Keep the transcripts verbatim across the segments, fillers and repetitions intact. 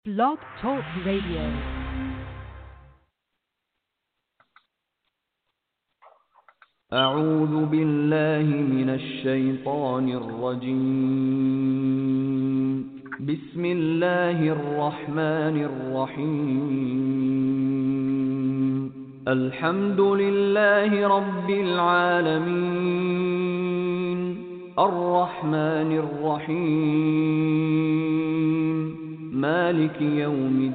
Blog Talk Radio. أعوذ بالله من الشيطان الرجيم بسم الله الرحمن الرحيم الحمد لله رب العالمين الرحمن الرحيم مالك يوم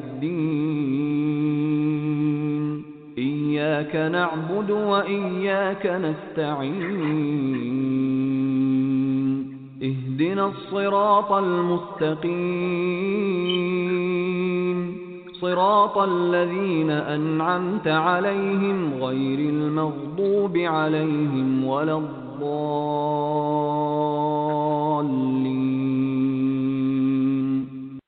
الدين إياك نعبد وإياك نستعين اهدنا الصراط المستقيم صراط الذين أنعمت عليهم غير المغضوب عليهم ولا الضالين.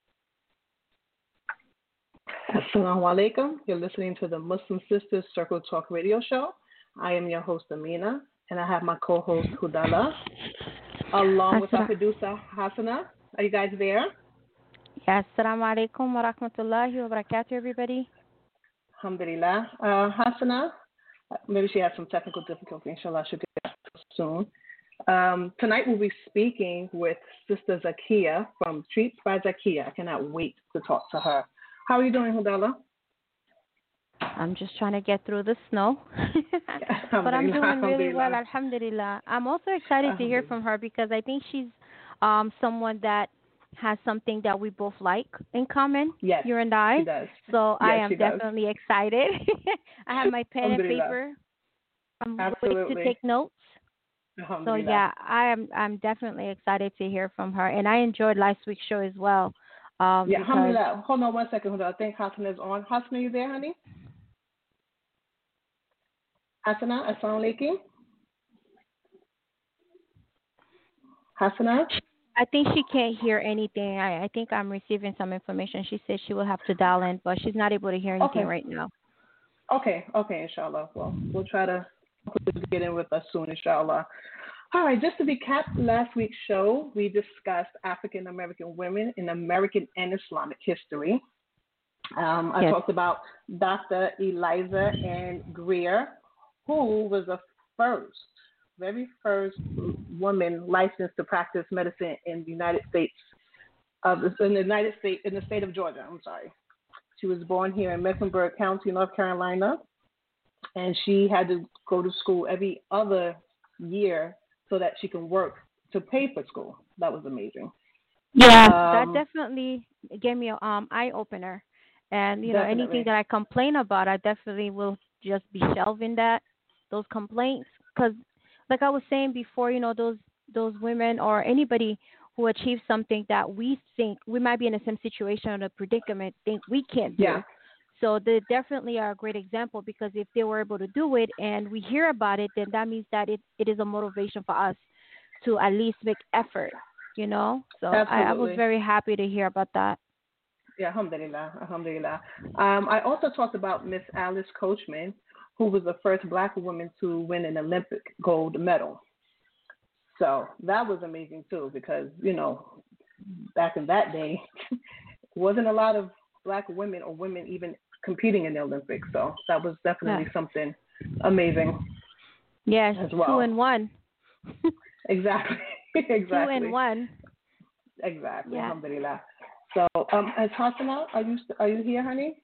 Assalamu alaikum. You're listening to the Muslim Sisters Circle Talk radio show. I am your host, Amina, and I have my co-host, Hudala, along with our producer, Hasana. Are you guys there? Yes. Assalamu alaikum wa rahmatullahi wa barakatuh, everybody. Alhamdulillah. Uh, Hasana, maybe she has some technical difficulty. Inshallah, she'll get back soon. Um, tonight we'll be speaking with Sister Zakia from Treats by Zakia. I cannot wait to talk to her. How are you doing, Hudala? I'm just trying to get through the snow. But I'm doing really well, alhamdulillah. I'm also excited to hear from her because I think she's um, someone that has something that we both like in common, yes, you and I. She does. So yes, I am definitely does. excited. I have my pen and paper. I'm Absolutely. ready to take notes. So yeah, I am I'm definitely excited to hear from her. And I enjoyed last week's show as well. Um, yeah, because... alhamdulillah. Hold on one second, Hudala. I think Hasana is on. Hasana, are you there, honey? Hasana, assalamu alaikum. Hasana? I think she can't hear anything. I, I think I'm receiving some information. She said she will have to dial in, but she's not able to hear anything okay. right now. Okay, okay, inshallah. Well, we'll try to get in with us soon, inshallah. All right, just to recap last week's show, we discussed African American women in American and Islamic history. Um, I yes. talked about Doctor Eliza Ann Greer, who was the first, very first woman licensed to practice medicine in the United States, of in the United States, in the state of Georgia. I'm sorry. She was born here in Mecklenburg County, North Carolina, and she had to go to school every other year so that she can work to pay for school. That was amazing. Yeah, um, that definitely gave me an um, eye opener. And you know, definitely. anything that I complain about, I definitely will just be shelving that those complaints, because, like I was saying before, you know, those those women or anybody who achieves something that we think we might be in the same situation or a predicament, think we can't do. Yeah. So they definitely are a great example, because if they were able to do it and we hear about it, then that means that it, it is a motivation for us to at least make effort, you know? So I, I was very happy to hear about that. Yeah, alhamdulillah, alhamdulillah. Um, I also talked about Miss Alice Coachman, who was the first black woman to win an Olympic gold medal. So that was amazing too, because, you know, back in that day, wasn't a lot of black women or women even competing in the Olympics. So that was definitely yeah. something amazing. Yes, as well. two and one. exactly. exactly. Two and one. Exactly. Yeah. Alhamdulillah. So, um, as Hasana, are you are you here, honey?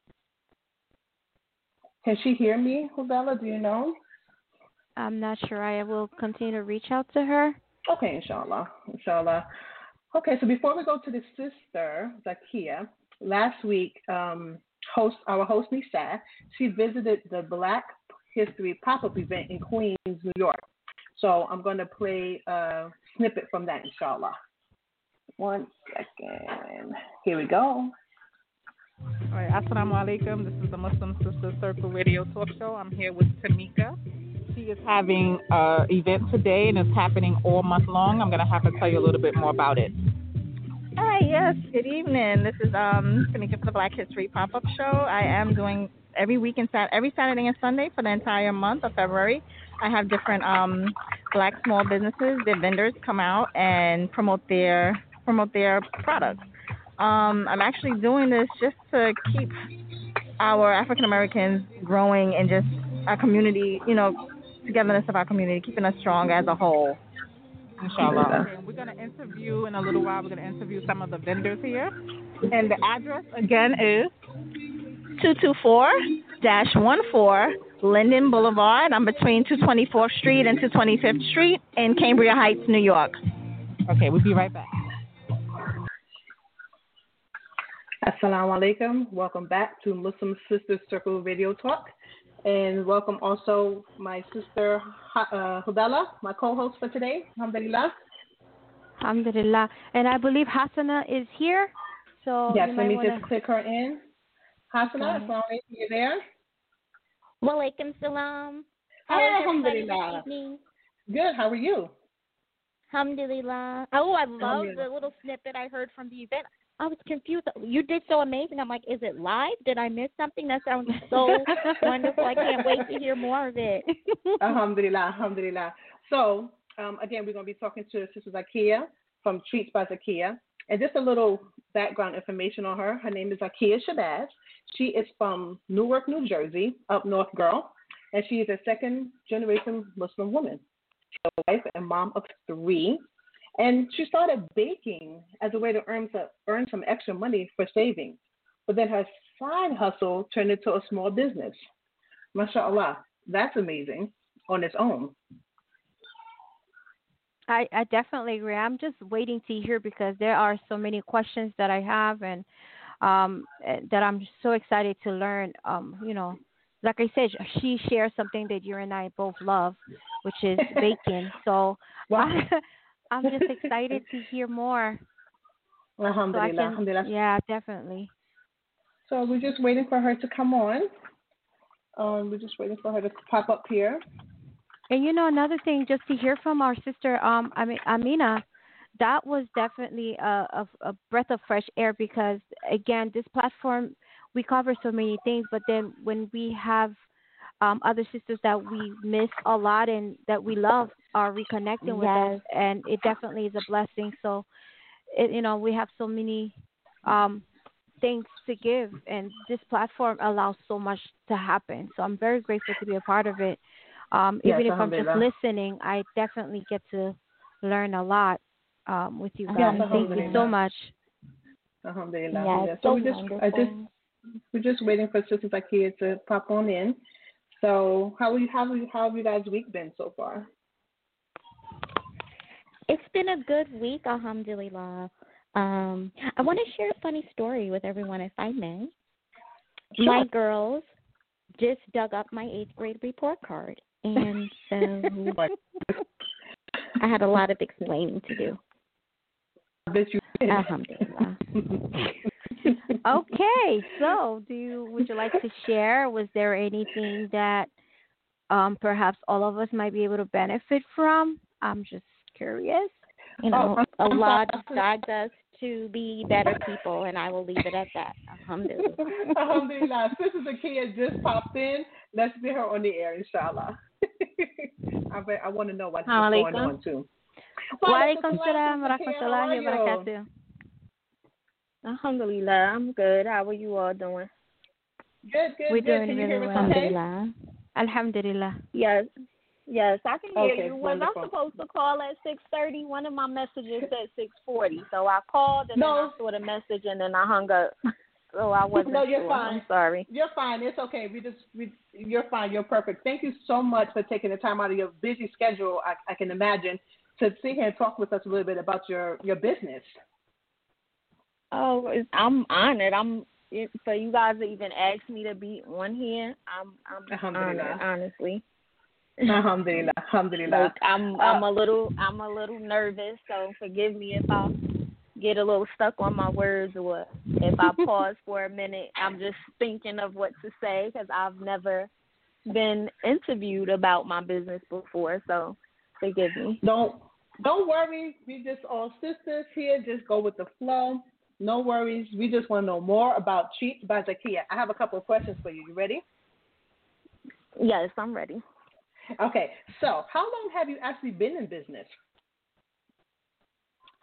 Can she hear me, Hudala? Do you know? I'm not sure. I will continue to reach out to her. Okay, inshallah. Inshallah. Okay, so before we go to the sister, Zakia, last week, um, host our host Nisa, she visited the Black History pop-up event in Queens, New York. So I'm going to play a snippet from that, inshallah. One second. Here we go. All right, Assalamu alaikum. This is the Muslim Sister Circle Radio Talk Show. I'm here with Tamika. She is having an event today, and it's happening all month long. I'm going to have to tell you a little bit more about it. Hi, yes. Good evening. This is um Tamika for the Black History Pop-Up Show. I am doing every week and sat every Saturday and Sunday for the entire month of February. I have different um black small businesses, their vendors come out and promote their promote their products. Um, I'm actually doing this just to keep our African Americans growing and just our community, you know, togetherness of our community, keeping us strong as a whole. Inshallah. Okay, we're going to interview in a little while. We're going to interview some of the vendors here. And the address again is two two four dash one four Linden Boulevard. I'm between two twenty-fourth Street and two twenty-fifth Street in Cambria Heights, New York. Okay, we'll be right back. Assalamu alaikum. Welcome back to Muslim Sisters Circle Radio Talk. And welcome also my sister uh, Hudala, my co-host for today. Alhamdulillah. Alhamdulillah. And I believe Hasana is here. So yes, let me wanna... just click her in. Hasana, assalamu alaikum, you there? Walaikum salam. How Hey, is everybody alhamdulillah. this evening? Good, how are you? Alhamdulillah. Oh, I love the little snippet I heard from the event. I was confused. You did so amazing. I'm like, is it live? Did I miss something? That sounds so wonderful. I can't wait to hear more of it. Alhamdulillah, alhamdulillah. So, um, again, we're going to be talking to Sister Zakia from Treats by Zakia. And just a little background information on her. Her name is Zakia Shabazz. She is from Newark, New Jersey, up north girl. And she is a second-generation Muslim woman. She's a wife and mom of three. And she started baking as a way to earn, to earn some extra money for savings. But then her side hustle turned into a small business. MashaAllah, that's amazing on its own. I, I definitely agree. I'm just waiting to hear because there are so many questions that I have and um, that I'm so excited to learn. Um, you know, like I said, she shares something that you and I both love, which is baking. So Wow. I, I'm just excited to hear more. Alhamdulillah, so can, alhamdulillah. Yeah, definitely. So we're just waiting for her to come on. Um, we're just waiting for her to pop up here. And you know, another thing, just to hear from our sister, um, I mean, Amina, that was definitely a, a, a breath of fresh air because, again, this platform, we cover so many things, but then when we have um, other sisters that we miss a lot and that we love are reconnecting with Yes. us, and it definitely is a blessing. So, it, you know, we have so many um, things to give, and this platform allows so much to happen. So I'm very grateful to be a part of it. Um, Yes, even if I'm just alhamdulillah. listening, I definitely get to learn a lot um, with you guys. Yes, Thank you alhamdulillah. so much. Alhamdulillah. Yeah, Yeah. it's So so we just, wonderful. I just, we're just waiting for Sister Zakia to pop on in. So how are you? How have you? How have you guys' week been so far? It's been a good week, alhamdulillah. Um, I want to share a funny story with everyone, if I may. Sure. My girls just dug up my eighth grade report card, and so I had a lot of explaining to do. I bet you did. Alhamdulillah. Okay, so do you, would you like to share? Was there anything that um, perhaps all of us might be able to benefit from? I'm just curious. You know, Oh, I'm- I'm Allah sorry. guides us to be better people, and I will leave it at that. Alhamdulillah. Alhamdulillah. Sister Zakia just popped in. Let's get her on the air, inshallah. I, bet- I want to know what's going on too. Walaikum salam wa Sister Zakia, how rahmatullahi are wa you? barakatuh. Alhamdulillah, I'm good. How are you all doing? Good, good, We're good. doing Can you really hear us well. okay? Alhamdulillah. Alhamdulillah. Yes. Yes, I can hear Okay, you. Was wonderful. I supposed to call at six thirty? One of my messages said six forty. So I called and No. then I saw the message and then I hung up. So I wasn't No, you're sure. fine. I'm sorry. You're fine. It's okay. We just, we, you're fine. You're perfect. Thank you so much for taking the time out of your busy schedule, I, I can imagine, to sit here and talk with us a little bit about your, your business. Oh, it's, I'm honored. I'm it, for you guys to even ask me to be on here. I'm I'm Alhamdulillah. honored, honestly. Alhamdulillah. Alhamdulillah. Like I'm Uh, I'm a little I'm a little nervous, so forgive me if I get a little stuck on my words or if I pause for a minute. I'm just thinking of what to say because I've never been interviewed about my business before, so forgive me. Don't don't worry. We just all sisters here. Just go with the flow. No worries. We just want to know more about Treats by Zakia. I have a couple of questions for you. You ready? Yes, I'm ready. Okay. So, how long have you actually been in business?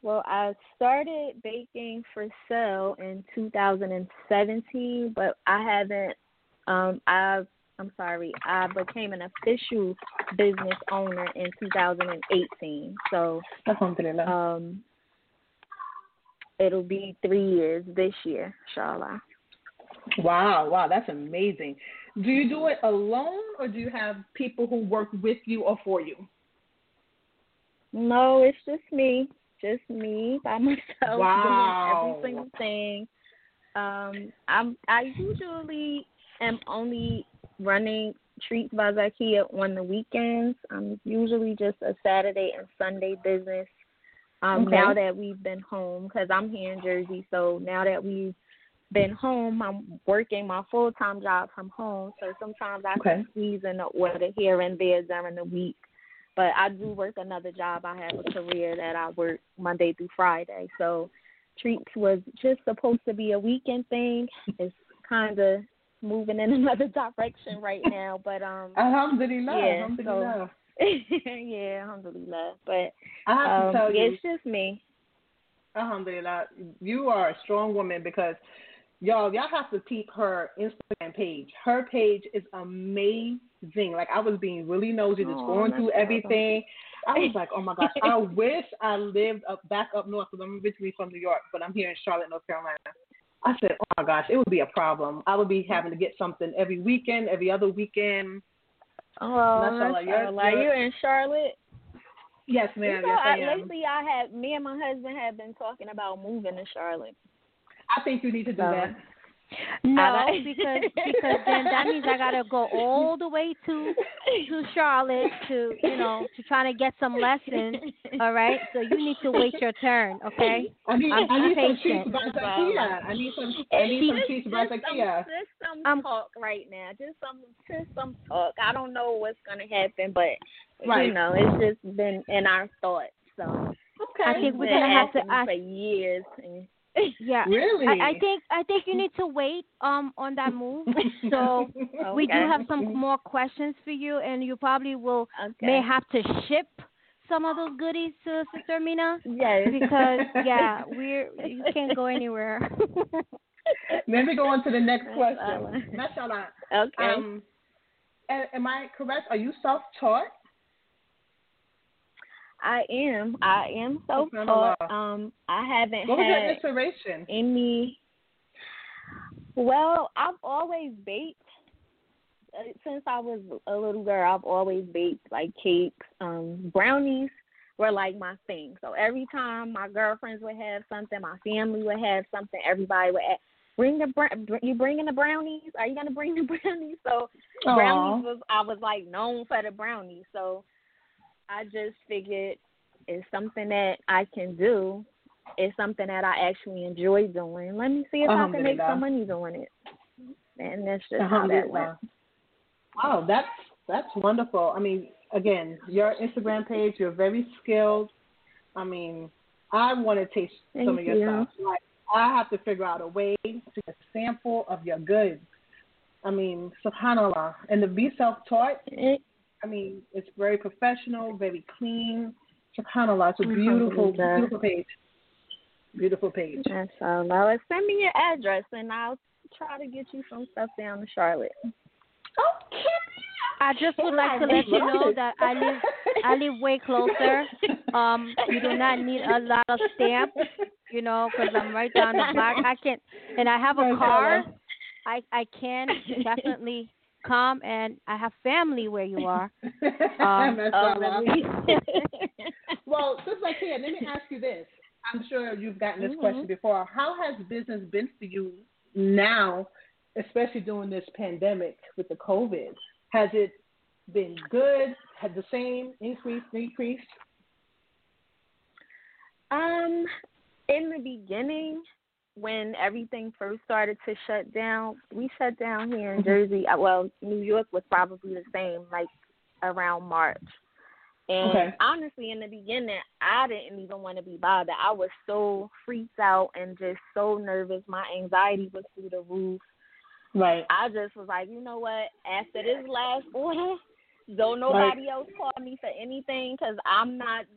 Well, I started baking for sale in two thousand seventeen, but I haven't. Um, I've. I'm sorry. I became an official business owner in two thousand eighteen. So, um, it'll be three years this year, inshallah. Wow, wow, that's amazing. Do you do it alone, or do you have people who work with you or for you? No, it's just me. Just me by myself wow. doing every single thing. Um, I'm I usually am only running Treats by Zakia on the weekends. I'm usually just a Saturday and Sunday business. Um, okay. Now that we've been home, because I'm here in Jersey, so now that we've been home, I'm working my full time job from home. So sometimes I okay. can squeeze in the order here and there during the week. But I do work another job. I have a career that I work Monday through Friday. So Treats was just supposed to be a weekend thing. It's kind of moving in another direction right now. But um, Alhamdulillah. Yeah, Alhamdulillah. So, yeah, alhamdulillah. But I have to um, tell you, it's just me. Alhamdulillah, you are a strong woman because y'all, y'all have to peep her Instagram page. Her page is amazing. Like, I was being really nosy, just oh, going through awesome. everything. I was like, oh my gosh, I wish I lived up back up north because I'm originally from New York, but I'm here in Charlotte, North Carolina. I said, oh my gosh, it would be a problem. I would be having to get something every weekend, every other weekend. Oh, Mashallah, you're, you're, you're, you in Charlotte? Yes, ma'am. You know, yes, I, I am. Lately, I have me and my husband have been talking about moving to Charlotte. I think you need to do so, that. No, because because then that means I gotta go all the way to to Charlotte to you know to try to get some lessons. All right, so you need to wait your turn. Okay, I need I'm I need some patient. cheese by Zakia. I need some I need some cheese by Zakia. Just some um, talk right now. Just some just some talk. I don't know what's gonna happen, but right. you know, it's just been in our thoughts. So okay. I think we're been gonna have to asking ask for years. And, yeah, really. I, I think I think you need to wait um on that move. So okay. we do have some more questions for you, and you probably will okay. may have to ship some of those goodies to Sister Mina. Yes. Because yeah, we're you can't go anywhere. Let me go on to the next question. Mashallah. Okay. Um, am I correct? Are you self-taught? I am. I am self-taught. Um, I haven't what had was your inspiration? any. Well, I've always baked. Since I was a little girl, I've always baked like cakes. Um, brownies were like my thing. So every time my girlfriends would have something, my family would have something, everybody would ask, bring the br- you bringing the brownies? Are you gonna bring the brownies? So Aww. brownies was I was like known for the brownies. So I just figured it's something that I can do. It's something that I actually enjoy doing. Let me see if I can make some money doing it. And that's just how that went. Wow, that's that's wonderful. I mean, again, your Instagram page, you're very skilled. I mean, I want to taste Thank some of your you. stuff. Like, I have to figure out a way to get a sample of your goods. I mean, subhanAllah. And to be self-taught, It, I mean, it's very professional, very clean. SubhanAllah, it's a beautiful, beautiful page. Beautiful page. That's all. Now, send me your address, and I'll try to get you some stuff down to Charlotte. Okay. I just would like to let you know that I live I live way closer. Um, you do not need a lot of stamps, you know, because I'm right down the block. I can, and I have a car. I I can definitely come, and I have family where you are. Um, oh, well, just like here, let me ask you this. I'm sure you've gotten this mm-hmm. question before. How has business been for you now, especially during this pandemic with the COVID? Has it been good? Had the same increase, decrease? Um, in the beginning, when everything first started to shut down, we shut down here in Jersey. Well, New York was probably the same, like around March. And okay. honestly, in the beginning, I didn't even want to be bothered. I was so freaked out and just so nervous. My anxiety was through the roof. Right. I just was like, you know what? After this last order, don't nobody right. else call me for anything because I'm not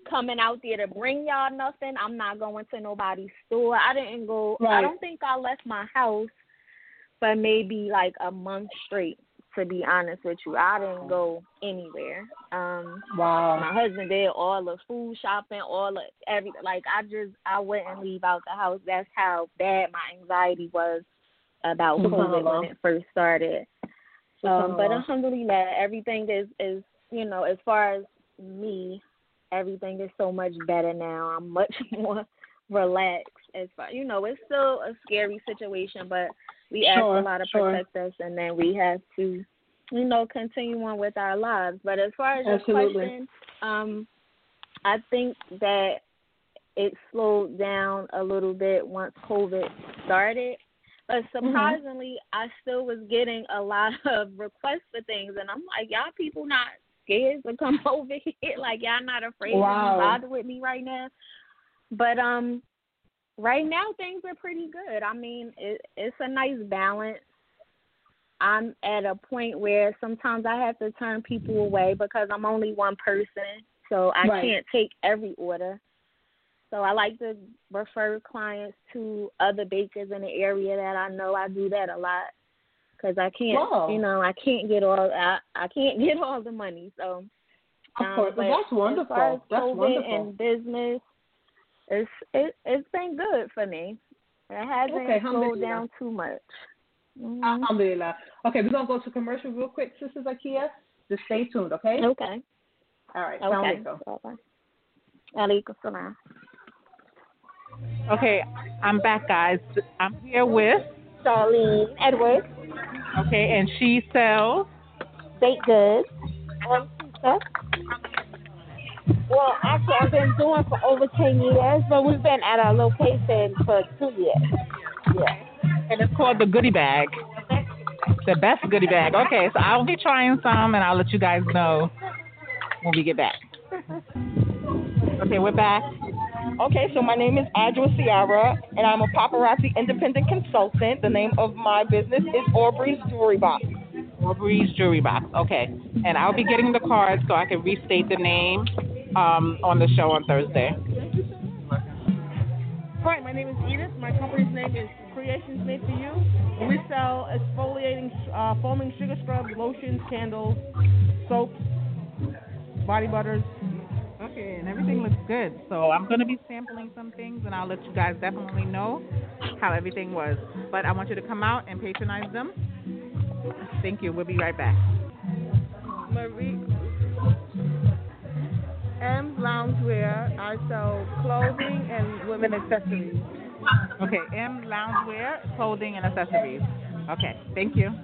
coming out there to bring y'all nothing. I'm not going to nobody's store. I didn't go. Right. I don't think I left my house for maybe like a month straight. To be honest with you, I didn't go anywhere. Um, wow. My husband did all the food shopping, all the everything. Like I just, I wouldn't leave out the house. That's how bad my anxiety was about COVID when it first started. Um, but alhamdulillah, everything is, is, you know, as far as me, everything is so much better now. I'm much more relaxed. As far, you know, it's still a scary situation, but we sure, ask Allah to sure. protect us, and then we have to, you know, continue on with our lives. But as far as Absolutely. your question, um, I think that it slowed down a little bit once COVID started. But surprisingly, mm-hmm. I still was getting a lot of requests for things, and I'm like, y'all people not scared to come over here? Like, y'all not afraid wow. to be bothered with me right now? But um, right now things are pretty good. I mean, it, it's a nice balance. I'm at a point where sometimes I have to turn people away because I'm only one person, so I right. can't take every order. So I like to refer clients to other bakers in the area that I know. I do that a lot because I can't, Whoa. you know, I can't get all I, I can't get all the money. So of um, course, well, that's wonderful. As far as that's COVID wonderful. and business, it's it, it's been good for me. It hasn't okay, slowed down too much. Mm-hmm. Alhamdulillah. Okay, we're gonna go to commercial real quick, Sister Zakia. Just stay tuned, okay? Okay. All right. Okay. Assalamu alaikum. Salam. Okay, I'm back, guys. I'm here with Charlene Edwards. Okay, and she sells baked goods on pizza. Well, actually, I've been doing for over ten years, but we've been at our location for two years. Yeah. And it's called the Goodie Bag. The best goodie bag. Okay, so I'll be trying some, and I'll let you guys know when we get back. Okay, we're back. Okay, so my name is Adjua Ciara, and I'm a paparazzi independent consultant. The name of my business is Aubrey's Jewelry Box. Aubrey's Jewelry Box. Okay, and I'll be getting the card so I can restate the name um, on the show on Thursday. Hi, my name is Edith. My company's name is Creations Made for You. And we sell exfoliating, uh, foaming sugar scrubs, lotions, candles, soaps, body butters. Okay, and everything looks good. So I'm going to be sampling some things, and I'll let you guys definitely know how everything was. But I want you to come out and patronize them. Thank you. We'll be right back. Marie M's Loungewear. I sell clothing and women accessories. Okay, M Loungewear, clothing and accessories. Okay, thank you.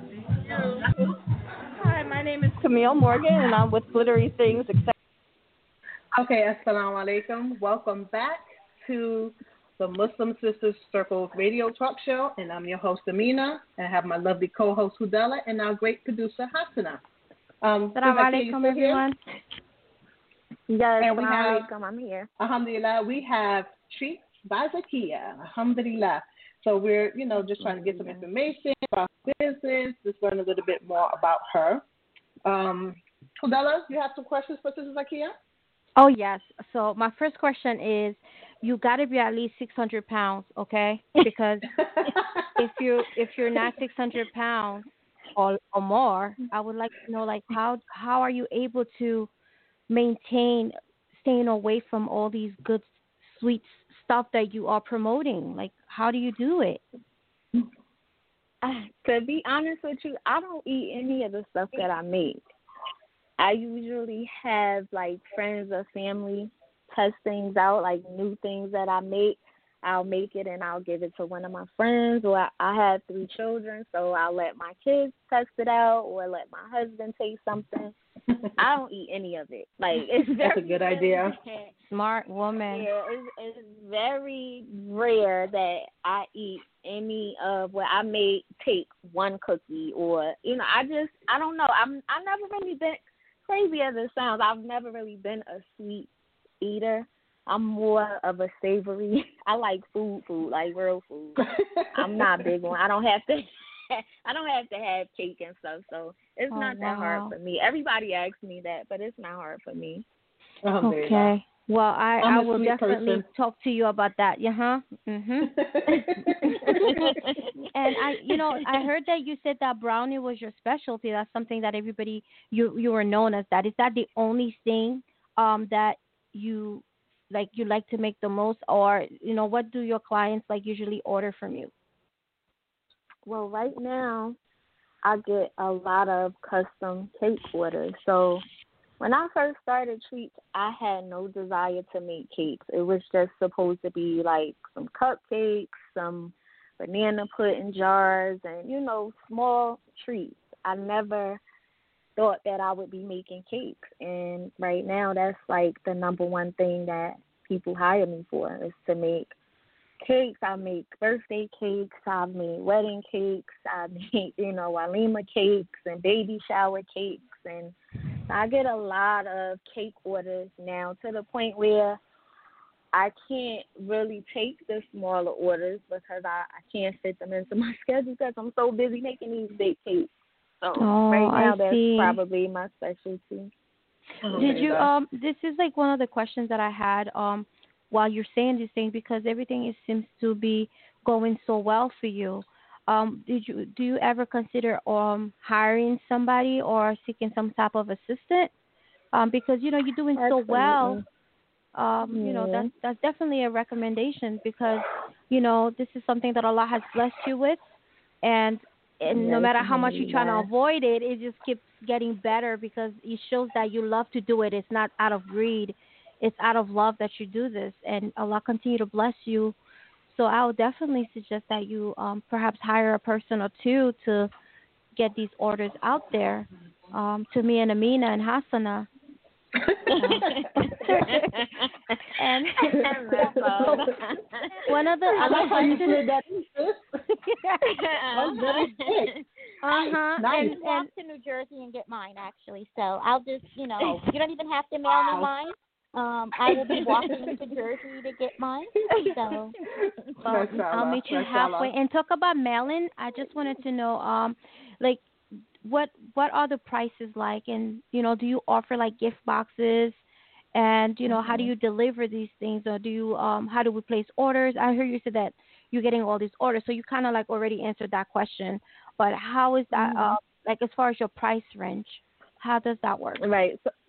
Hi, my name is Camille Morgan, and I'm with Glittery Things, et cetera. Okay, assalamu alaikum. Welcome back to the Muslim Sisters Circle radio talk show, and I'm your host Amina, and I have my lovely co-host Hudella and our great producer Hasana. Um, assalamu alaikum, everyone. Yes, and we have, alaikum, I'm here. Alhamdulillah, we have Treats by Zakia, Alhamdulillah. So we're, you know, just trying to get some information about business, just learn a little bit more about her. Um, Hudella, you have some questions for Sister Zakia? Oh, yes. So my first question is, you got to be at least six hundred pounds, okay? Because if you if you're not six hundred pounds or, or more, I would like to know, like, how how are you able to maintain staying away from all these good, sweet stuff that you are promoting? Like, how do you do it? Uh, to be honest with you, I don't eat any of the stuff that I make. I usually have, like, friends or family test things out, like new things that I make. I'll make it and I'll give it to one of my friends. Or I, I have three children, so I'll let my kids test it out or let my husband taste something. I don't eat any of it. Like, it's very, That's a good idea. Smart woman. Yeah, it's, it's very rare that I eat any of what I may take one cookie or, you know, I just, I don't know. I'm, I've never really been, crazy as it sounds, I've never really been a sweet eater. I'm more of a savory. I like food, food, like real food. I'm not big on. I don't have to. I don't have to have cake and stuff, so it's oh, not that wow. hard for me. Everybody asks me that, but it's not hard for me. Okay. Well, I, I'm I a will sweet definitely person. talk to you about that. Yeah, huh? Mhm. And I, you know, I heard that you said that brownie was your specialty. That's something that everybody you you were known as that. Is that the only thing um that you like you like to make the most, or you know, what do your clients like usually order from you? Well, right now, I get a lot of custom cake orders. So when I first started Treats, I had no desire to make cakes. It was just supposed to be like some cupcakes, some banana pudding jars, and, you know, small treats. I never thought that I would be making cakes. And right now, that's like the number one thing that people hire me for, is to make cakes. I make birthday cakes. I've made wedding cakes. I make, you know, Walima cakes and baby shower cakes. And I get a lot of cake orders now, to the point where I can't really take the smaller orders because I, I can't fit them into my schedule because I'm so busy making these big cakes. So Oh, right now, I that's see. probably my specialty. Did you um this is like one of the questions that I had um while you're saying these things, because everything is, seems to be going so well for you. Um did you do you ever consider um hiring somebody or seeking some type of assistant? Um because you know you're doing so well. Um you know Yeah. that's that's definitely a recommendation, because you know this is something that Allah has blessed you with, and and no Yes, matter how much you're trying to alhamdulillah. avoid it, it just keeps getting better, because it shows that you love to do it. It's not out of greed. It's out of love that you do this, and Allah continue to bless you. So I would definitely suggest that you um, perhaps hire a person or two to get these orders out there, um, to me and Amina and Hassana. And one of the I like how you slid that. uh-huh. Uh-huh. Nice. Nice. And walk to New Jersey and get mine, actually. So I'll just, you know, you don't even have to mail me mine. Um, I will be walking to Jersey to get mine. So well, I'll meet you halfway. And talk about mailing. I just wanted to know, um, like, what what are the prices like, and you know, do you offer like gift boxes, and you know, mm-hmm. how do you deliver these things, or do you um how do we place orders? I heard you said that you're getting all these orders, so you kind of like already answered that question. But how is that mm-hmm. uh, like as far as your price range? How does that work? Right. So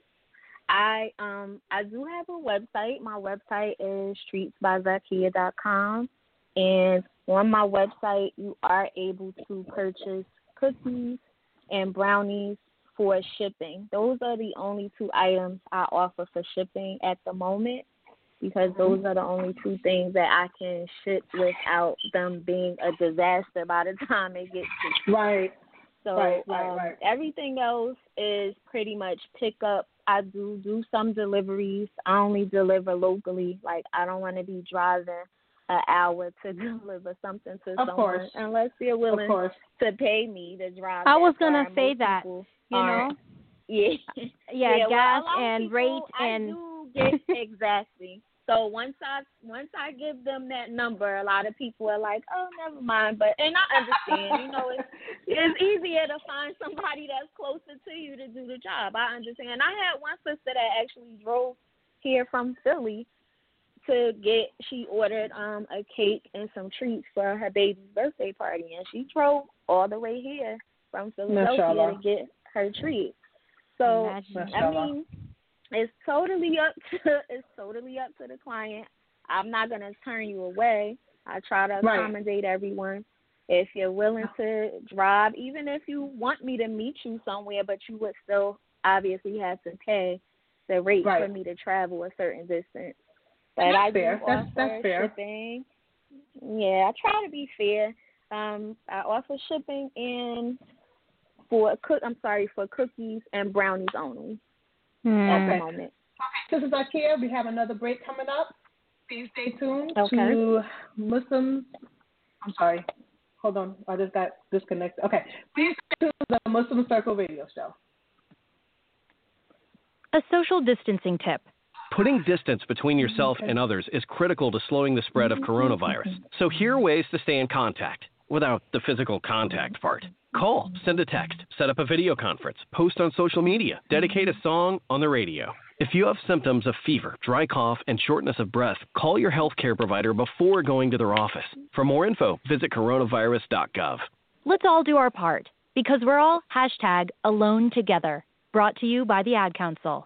I um I do have a website. My website is treats by zakia dot com, and on my website you are able to purchase cookies and brownies for shipping. Those are the only two items I offer for shipping at the moment, because those are the only two things that I can ship without them being a disaster by the time it gets to right. So right, right, um, right. everything else is pretty much pick up. I do do some deliveries. I only deliver locally. Like, I don't want to be driving an hour to deliver something to of someone course. unless they're willing of course. to pay me to drive. I was going gonna to say that, you know. Yeah. Yeah, yeah, gas well, and people, rate I and do get exactly. So once I once I give them that number, a lot of people are like, "Oh, never mind." But and I understand, you know, it's it's easier to find somebody that's closer to you to do the job. I understand. I had one sister that actually drove here from Philly to get. She ordered um a cake and some treats for her baby's birthday party, and she drove all the way here from Philadelphia Mashallah. to get her treats. So Mashallah. I mean. It's totally up to it's totally up to the client. I'm not gonna turn you away. I try to accommodate right. everyone. If you're willing to drive, even if you want me to meet you somewhere, but you would still obviously have to pay the rate right. for me to travel a certain distance. But that's I fair. do That's, offer that's fair. shipping. Yeah, I try to be fair. Um, I offer shipping in for cook. I'm sorry for cookies and brownies only. Hmm. At the moment. Okay, Sisters Zakia, we have another break coming up. Please stay tuned okay. to Muslims. I'm sorry. Hold on. I just got disconnected. Okay. Please stay tuned to the Muslim Circle Radio Show. A social distancing tip. Putting distance between yourself and others is critical to slowing the spread of coronavirus. So here are ways to stay in contact without the physical contact part. Call, send a text, set up a video conference, post on social media, dedicate a song on the radio. If you have symptoms of fever, dry cough, and shortness of breath, call your healthcare provider before going to their office. For more info, visit coronavirus dot gov. Let's all do our part, because we're all hashtag alone together. Brought to you by the Ad Council.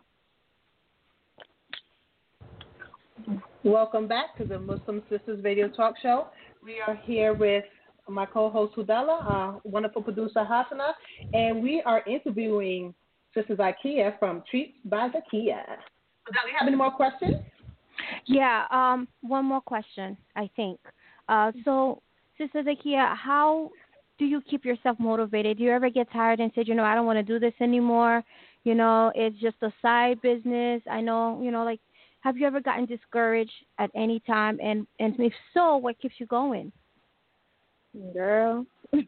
Welcome back to the Muslim Sisters Radio Talk Show. We are here with my co-host Hudala, our wonderful producer Hasana, and we are interviewing Sisters Zakia from Treats by Zakia. Do you have any more questions? Yeah, um, one more question, I think. Uh, so, Sister Zakia, how do you keep yourself motivated? Do you ever get tired and say, you know, I don't want to do this anymore? You know, it's just a side business. I know, you know, like, have you ever gotten discouraged at any time? And, and if so, what keeps you going? Girl.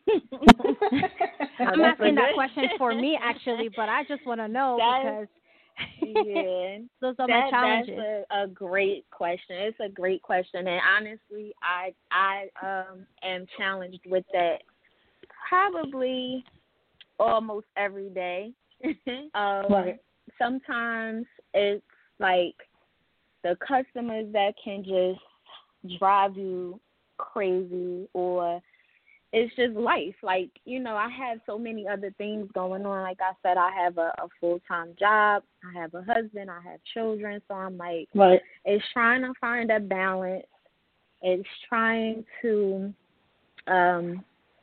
I'm asking that question for me, actually, but I just want to know that's, because yeah, those are that, my challenges. That's a, a great question. It's a great question, and honestly, I I um am challenged with that probably almost every day. um, right. Sometimes it's like the customers that can just drive you crazy, or it's just life. Like, you know, I have so many other things going on. Like I said, I have a, a full-time job. I have a husband. I have children. So I'm like, right. It's trying to find a balance. It's trying to um,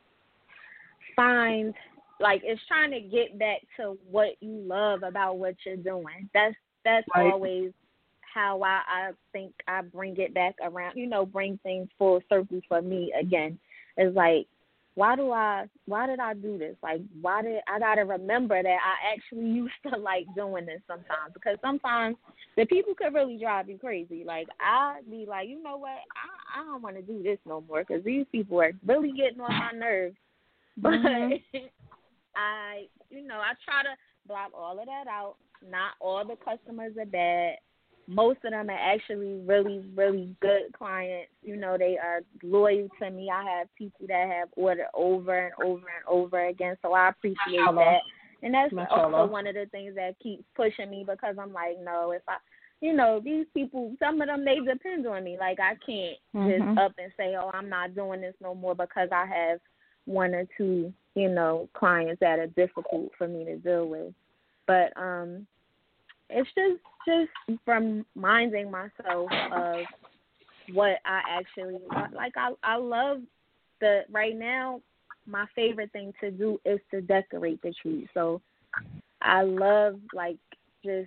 find, like, it's trying to get back to what you love about what you're doing. That's that's right. always how I, I think I bring it back around, you know, bring things full circle for me again. It's like, why do I, why did I do this? Like, why did, I got to remember that I actually used to like doing this sometimes, because sometimes the people could really drive you crazy. Like, I'd be like, you know what, I, I don't want to do this no more, because these people are really getting on my nerves. But mm-hmm. I, you know, I try to block all of that out. Not all the customers are bad. Most of them are actually really, really good clients. You know, they are loyal to me. I have people that have ordered over and over and over again, so I appreciate that. And that's Mashallah. also one of the things that keeps pushing me, because I'm like, no, if I, you know, these people, some of them, they depend on me. Like, I can't mm-hmm. just up and say, oh, I'm not doing this no more because I have one or two, you know, clients that are difficult for me to deal with. But um, it's just just reminding myself of what I actually like. I I love the right now. My favorite thing to do is to decorate the tree. So I love like just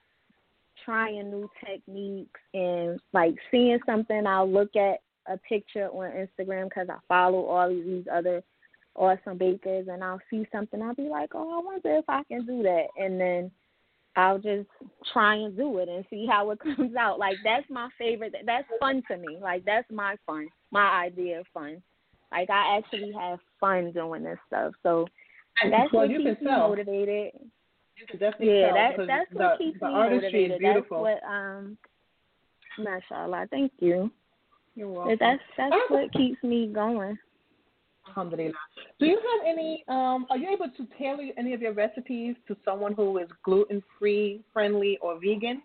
trying new techniques and like seeing something. I'll look at a picture on Instagram because I follow all of these other awesome bakers, and I'll see something. I'll be like, oh, I wonder if I can do that, and then I'll just try and do it and see how it comes out. Like, that's my favorite. That's fun to me. Like, that's my fun, my idea of fun. Like, I actually have fun doing this stuff. So that's well, what you keeps can me tell. motivated. You can definitely yeah, tell that, that's the, what keeps the me artistry motivated. is beautiful. That's what, um, mashallah, thank you. You're welcome. That's, that's what keeps me going. Alhamdulillah. Do you have any, um, are you able to tailor any of your recipes to someone who is gluten-free, friendly, or vegan?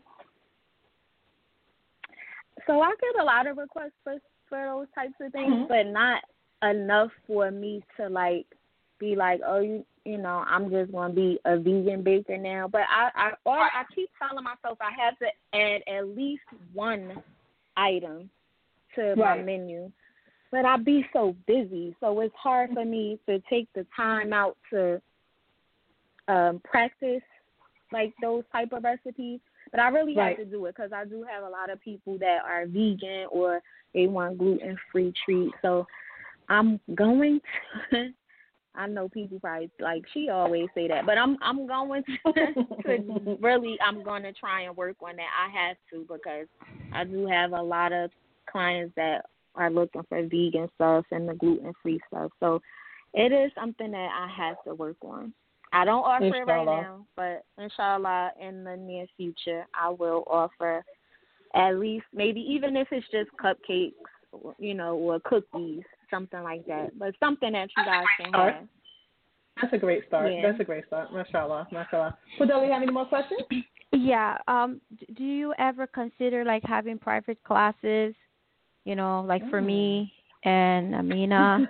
So I get a lot of requests for, for those types of things, mm-hmm. but not enough for me to, like, be like, oh, you you know, I'm just going to be a vegan baker now. But I, I, or I keep telling myself I have to add at least one item to right. my menu. But I be so busy, so it's hard for me to take the time out to um, practice, like, those type of recipes. But I really right. have to do it because I do have a lot of people that are vegan or they want gluten-free treats. So I'm going to – I know people probably, like, she always say that. But I'm I'm going to, to really – I'm going to try and work on that. I have to, because I do have a lot of clients that – are looking for vegan stuff and the gluten-free stuff. So it is something that I have to work on. I don't offer inshallah. It right now, but inshallah, in the near future, I will offer at least, maybe even if it's just cupcakes, you know, or cookies, something like that. But something that you guys can have. That's a great start. Yeah. That's a great start. Mashallah. Mashallah. So, do we have any more questions? Yeah. Um. d- Do you ever consider like having private classes? You know, like for me and Amina.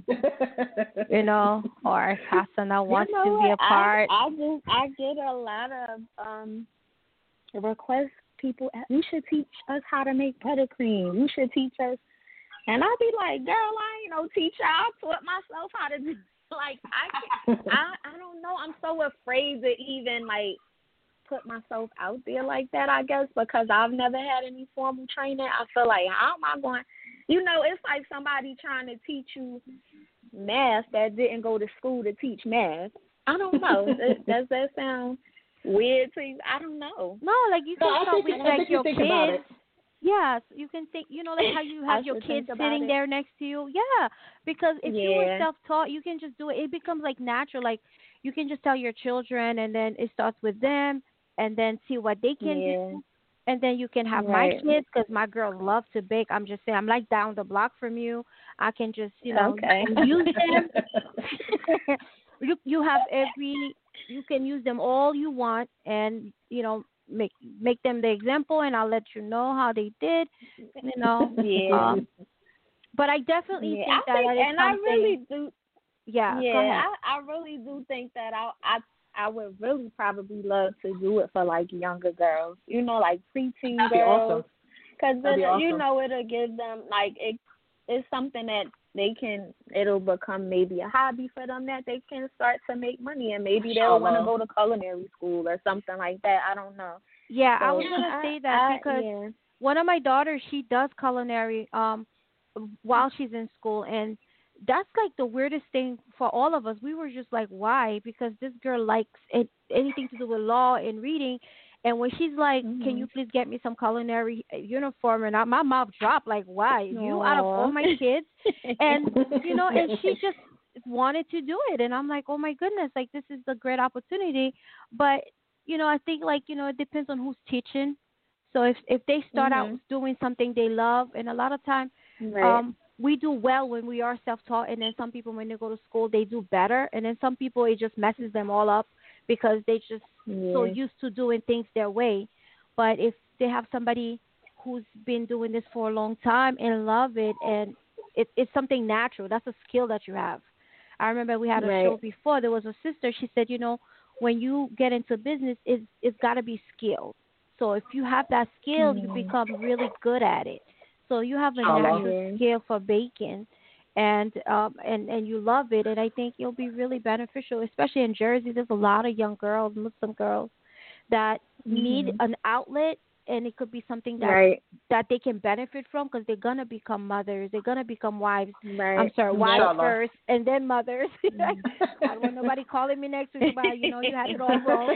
You know, or if Hassana wants you know to be a what? part. I, I just I get a lot of um requests. People, you should teach us how to make buttercream. You should teach us, and I'll be like, girl, I ain't no teacher. I taught myself how to do. Like I, can't, I, I don't know. I'm so afraid to even like put myself out there like that. I guess because I've never had any formal training. I feel like how am I going? You know, it's like somebody trying to teach you math that didn't go to school to teach math. I don't know. does, does that sound weird to you? I don't know. No, like you No, can I start think- with I like think you your think about kids. it. Yes, you can think. You know, like how you I have your should kids think about sitting it. there next to you. Yeah, because if you were Yeah. self-taught, you can just do it. It becomes like natural. Like you can just tell your children, and then it starts with them, and then see what they can Yeah. do. And then you can have Right. my kids because my girls love to bake. I'm just saying, I'm like down the block from you. I can just, you know, Okay. use them. you you have every, you can use them all you want, and you know, make make them the example, and I'll let you know how they did. You know. Yeah. Um, but I definitely Yeah, think I that think, that is and I something. really do. Yeah. Go Yeah, ahead. I, I really do think that I I I would really probably love to do it for like younger girls. You know, like preteen That'd be girls. awesome. Because That'd be you awesome. know it'll give them like it. It's something that they can. It'll become maybe a hobby for them that they can start to make money, and maybe they'll want to Inshallah. go to culinary school or something like that. I don't know. Yeah, I So, was gonna I- say that I- because yeah. one of my daughters, she does culinary um while she's in school, and that's like the weirdest thing for all of us. We were just like, why? Because this girl likes it, anything to do with law and reading, and when she's like, can you please get me some culinary uh, uniform, and I, my mouth dropped like, why? You out of all Aw. my kids, and you know, and she just wanted to do it, and I'm like, oh my goodness, like this is the great opportunity, but you know, I think like you know, it depends on who's teaching. So if if they start out Mhm. doing something they love, and a lot of time, Right. um, we do well when we are self-taught, and then some people when they go to school they do better, and then some people it just messes them all up because they just so Yeah. used to doing things their way. But if they have somebody who's been doing this for a long time and love it, and it, it's something natural, that's a skill that you have. I remember we had a Right. show before. There was a sister. She said, you know, when you get into business, it's it's got to be skilled. So if you have that skill, you Mhm. become really good at it. So you have a Inshallah. natural Yeah. skill for baking, and um and and you love it, and I think it'll be really beneficial, especially in Jersey. There's a lot of young girls, Muslim girls, that need Mhm. an outlet, and it could be something that Right. that they can benefit from because they're gonna become mothers, they're gonna become wives. Right. I'm sorry, wives Inshallah. first, and then mothers. I don't want nobody calling me next week about, you know, you had it all wrong.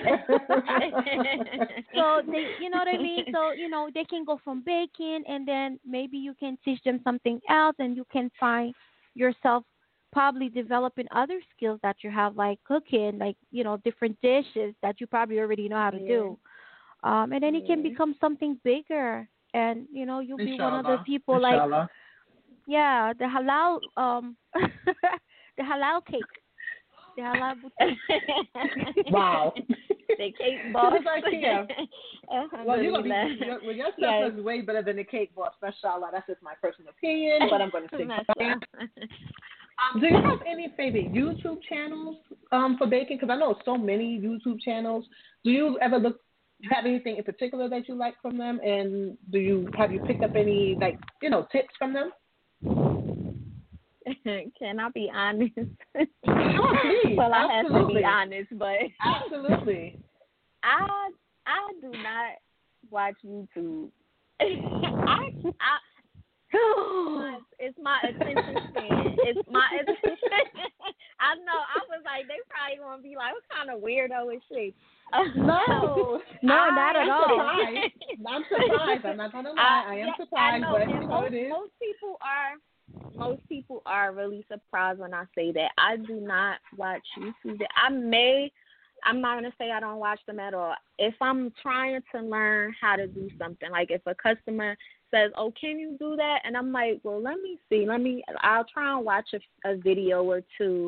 So they, you know what I mean? So, you know, they can go from baking, and then maybe you can teach them something else, and you can find yourself probably developing other skills that you have, like cooking, like, you know, different dishes that you probably already know how to do. Um, and then it can Yeah. become something bigger, and, you know, you'll be one of the Inshallah. people like, Inshallah. yeah, the halal, um, the halal cake. The halal boutique. Wow. The cake boss. It's like, yeah. Well, you're gonna be, Alhamdulillah. your, well, your stuff Yes. is way better than the cake boss. Mashallah. That's just my personal opinion, but I'm going to say Mashallah. Um, do you have any favorite YouTube channels um, for baking? Because I know so many YouTube channels. Do you ever look? Have anything in particular that you like from them? And do you have you picked up any like you know tips from them? Can I be honest? Oh, please. Well, I have to Absolutely. be honest, but Absolutely. I I do not watch YouTube. I I. It's my attention span. It's my attention. I know. I was like, they probably gonna be like, what kind of weirdo is she? No, No, I not at am all. surprised. I'm surprised. I'm not gonna lie. I am yeah, surprised, I know, but and you know most, it is. most people are. Most people are really surprised when I say that. I do not watch YouTube. I may. I'm not gonna say I don't watch them at all. If I'm trying to learn how to do something, like if a customer says, "Oh, can you do that?" and I'm like, "Well, let me see. Let me. I'll try and watch a, a video or two,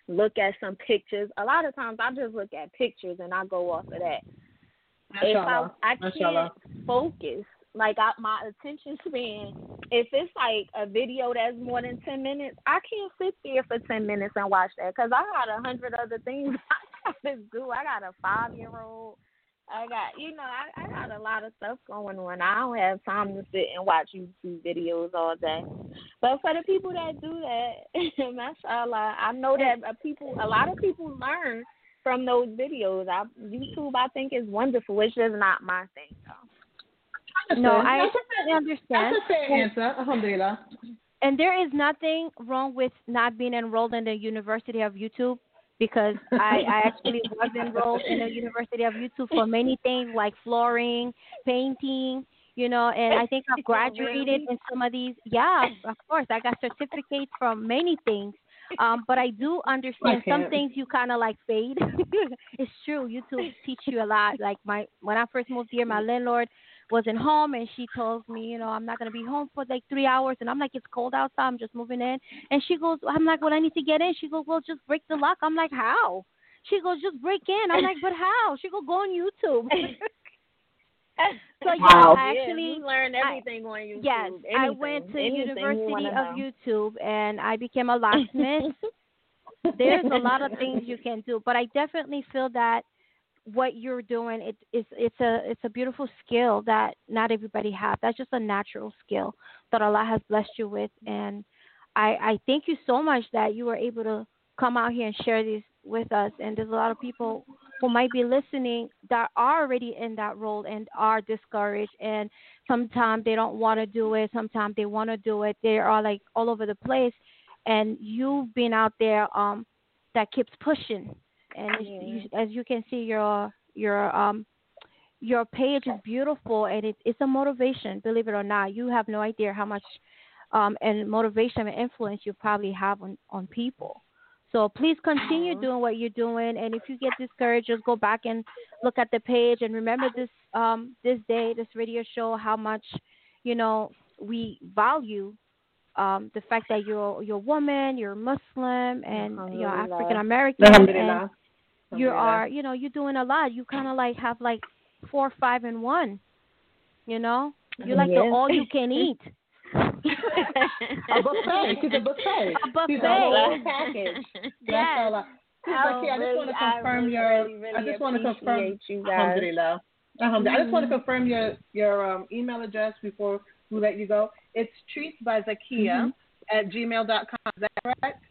look at some pictures. A lot of times I just look at pictures and I go off of that. If I, I can't focus, like I, my attention span, if it's like a video that's more than ten minutes, I can't sit there for ten minutes and watch that because I got a hundred other things I got to do. I got a five-year-old. I got, you know, I, I got a lot of stuff going on. I don't have time to sit and watch YouTube videos all day. But for the people that do that, mashallah, I know that uh, people, a lot of people learn from those videos. I, YouTube, I think, is wonderful. It's just not my thing, though. No, I understand. That's a fair answer. Alhamdulillah. And there is nothing wrong with not being enrolled in the University of YouTube. Because I, I actually was enrolled in the University of YouTube for many things like flooring, painting, you know, and I think I've graduated in some of these. Yeah, of course. I got certificates from many things. Um, but I do understand some things you kind of like fade. It's true. YouTube teach you a lot. Like my when I first moved here, my landlord wasn't home, and she told me, you know, I'm not going to be home for like three hours. And I'm like, it's cold outside. I'm just moving in. And she goes, I'm like, well, I need to get in. She goes, well, just break the lock. I'm like, how? She goes, just break in. I'm like, but how? She goes, go on YouTube. So, yeah, wow. I actually yeah, you learn everything I, on YouTube. Yes, anything, I went to University of know. YouTube, and I became a locksmith. There's a lot of things you can do, but I definitely feel that what you're doing, it, it's it's a it's a beautiful skill that not everybody has. That's just a natural skill that Allah has blessed you with, and I, I thank you so much that you were able to come out here and share these with us. And there's a lot of people who might be listening that are already in that role and are discouraged, and sometimes they don't want to do it, sometimes they want to do it. They are like all over the place, and you've been out there um that keeps pushing. And yeah. you, as you can see, your your um your page is beautiful, and it, it's a motivation. Believe it or not, you have no idea how much um and motivation and influence you probably have on, on people. So please continue doing what you're doing, and if you get discouraged, just go back and look at the page and remember this um this day, this radio show, how much you know we value um the fact that you're you're a woman, you're Muslim, and you're African American, and you are, you know, you're doing a lot. You kind of like have like four, five, and one. You know, you're like yeah. the all you can eat. a buffet. She's a buffet. A buffet. She's a whole package. Yes. That's all I, I, I just want to confirm really, your. Really, really I just want to confirm. You guys. Alhamdulillah. Alhamdulillah. I just want to confirm your your um, email address before we let you go. It's treats by Zakia mm-hmm. at gmail dot com. Is that correct?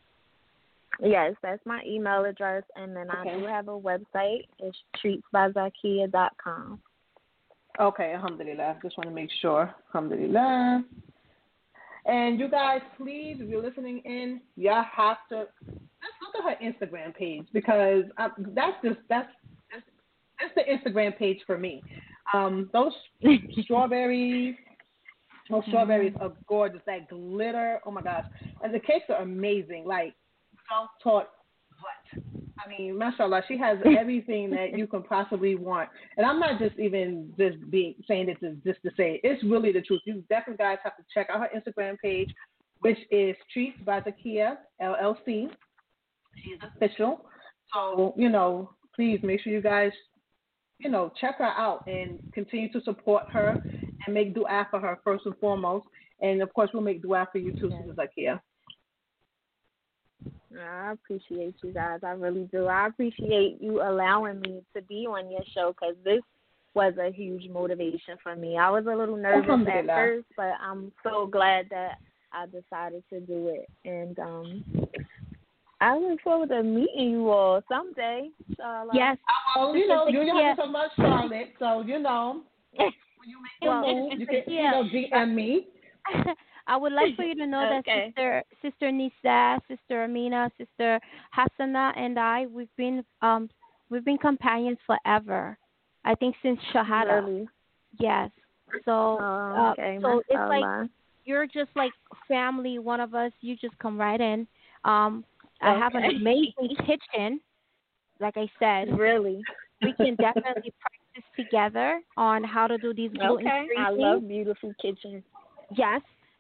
Yes, that's my email address, and then okay. I do have a website. It's treats by zakia dot com. Okay, alhamdulillah. Just want to make sure. Alhamdulillah. And you guys, please, if you're listening in, you have to just look at her Instagram page, because I, that's just that's that's the Instagram page for me. Um, those strawberries, those strawberries are gorgeous. That glitter, oh my gosh! And the cakes are amazing. Like self-taught what? I mean, mashallah, she has everything that you can possibly want. And I'm not just even just being saying this is just to say it. It's really the truth. You definitely guys have to check out her Instagram page, which is Treats by Zakia, L L C. She's official. So, you know, please make sure you guys, you know, check her out and continue to support her and make dua for her first and foremost. And, of course, we'll make dua for you too, Sister Zakia. I appreciate you guys. I really do. I appreciate you allowing me to be on your show, because this was a huge motivation for me. I was a little nervous at first, but I'm so glad that I decided to do it. And um, I look forward to meeting you all someday. Inshallah. Yes. Well, you know, you have so much Charlotte, so, you know, when you make your move, you can, you know, D M me. I would like for you to know okay. that Sister Sister Nisa, Sister Amina, Sister Hassana, and I, we've been um we've been companions forever. I think since Shahada. Really? Yes. So oh, okay. uh, so it's Allah. like you're just like family. One of us. You just come right in. Um, I okay. have an amazing kitchen. Like I said, really, we can definitely practice together on how to do these gluten-free Okay, I things. love beautiful kitchens. Yes.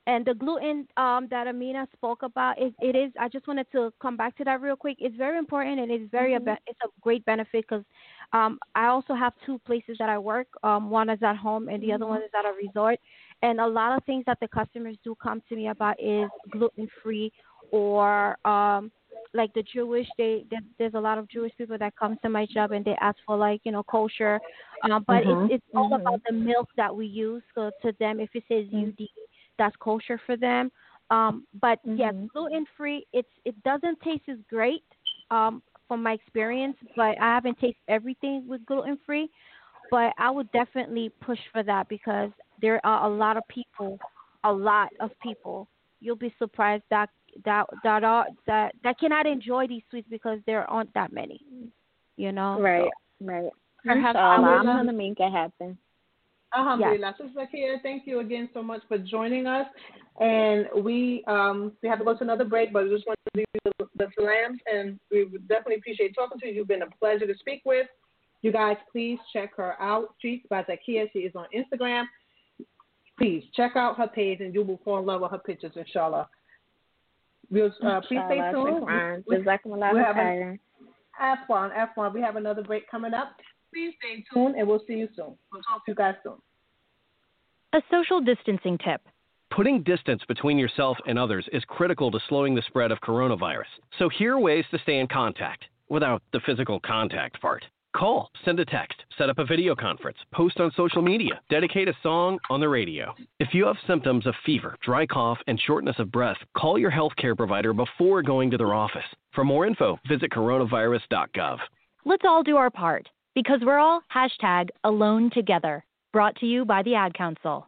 And the gluten um, that Amina spoke about, is it is. I just wanted to come back to that real quick. It's very important, and it's very Mm-hmm. a it's a great benefit because um, I also have two places that I work. Um, one is at home, and the other one is at a resort. And a lot of things that the customers do come to me about is gluten free or um, like the Jewish. They there- there's a lot of Jewish people that come to my job and they ask for like you know kosher, uh, but Mhm. it's it's all Mhm. about the milk that we use. So to them, if it says Mhm. U D, that's kosher for them. Um, but yeah, Mhm. gluten free. It's it doesn't taste as great um, from my experience, but I haven't tasted everything with gluten free. But I would definitely push for that because there are a lot of people, a lot of people. You'll be surprised that that that are that that cannot enjoy these sweets because there aren't that many. You know, Right. so Right. perhaps Inshallah, I'm Alhamdulillah. gonna make it happen. Alhamdulillah. Sister Zakia, thank you again so much for joining us. And we um we have to go to another break, but we just want to leave you the, the salams, and we would definitely appreciate talking to you. You've been a pleasure to speak with. You guys, please check her out. Treats by Zakia. She is on Instagram. Please check out her page, and you will fall in love with her pictures, inshallah. We'll, uh, please stay Inshallah, tuned. shukran. We, Jazakumullahu we have an khairan. F one, F one. We have another break coming up. Please stay tuned, and we'll see you soon. We'll talk to you guys soon. A social distancing tip. Putting distance between yourself and others is critical to slowing the spread of coronavirus. So here are ways to stay in contact without the physical contact part. Call, send a text, set up a video conference, post on social media, dedicate a song on the radio. If you have symptoms of fever, dry cough, and shortness of breath, call your healthcare provider before going to their office. For more info, visit coronavirus dot gov. Let's all do our part because we're all hashtag alone together. Brought to you by the Ad Council.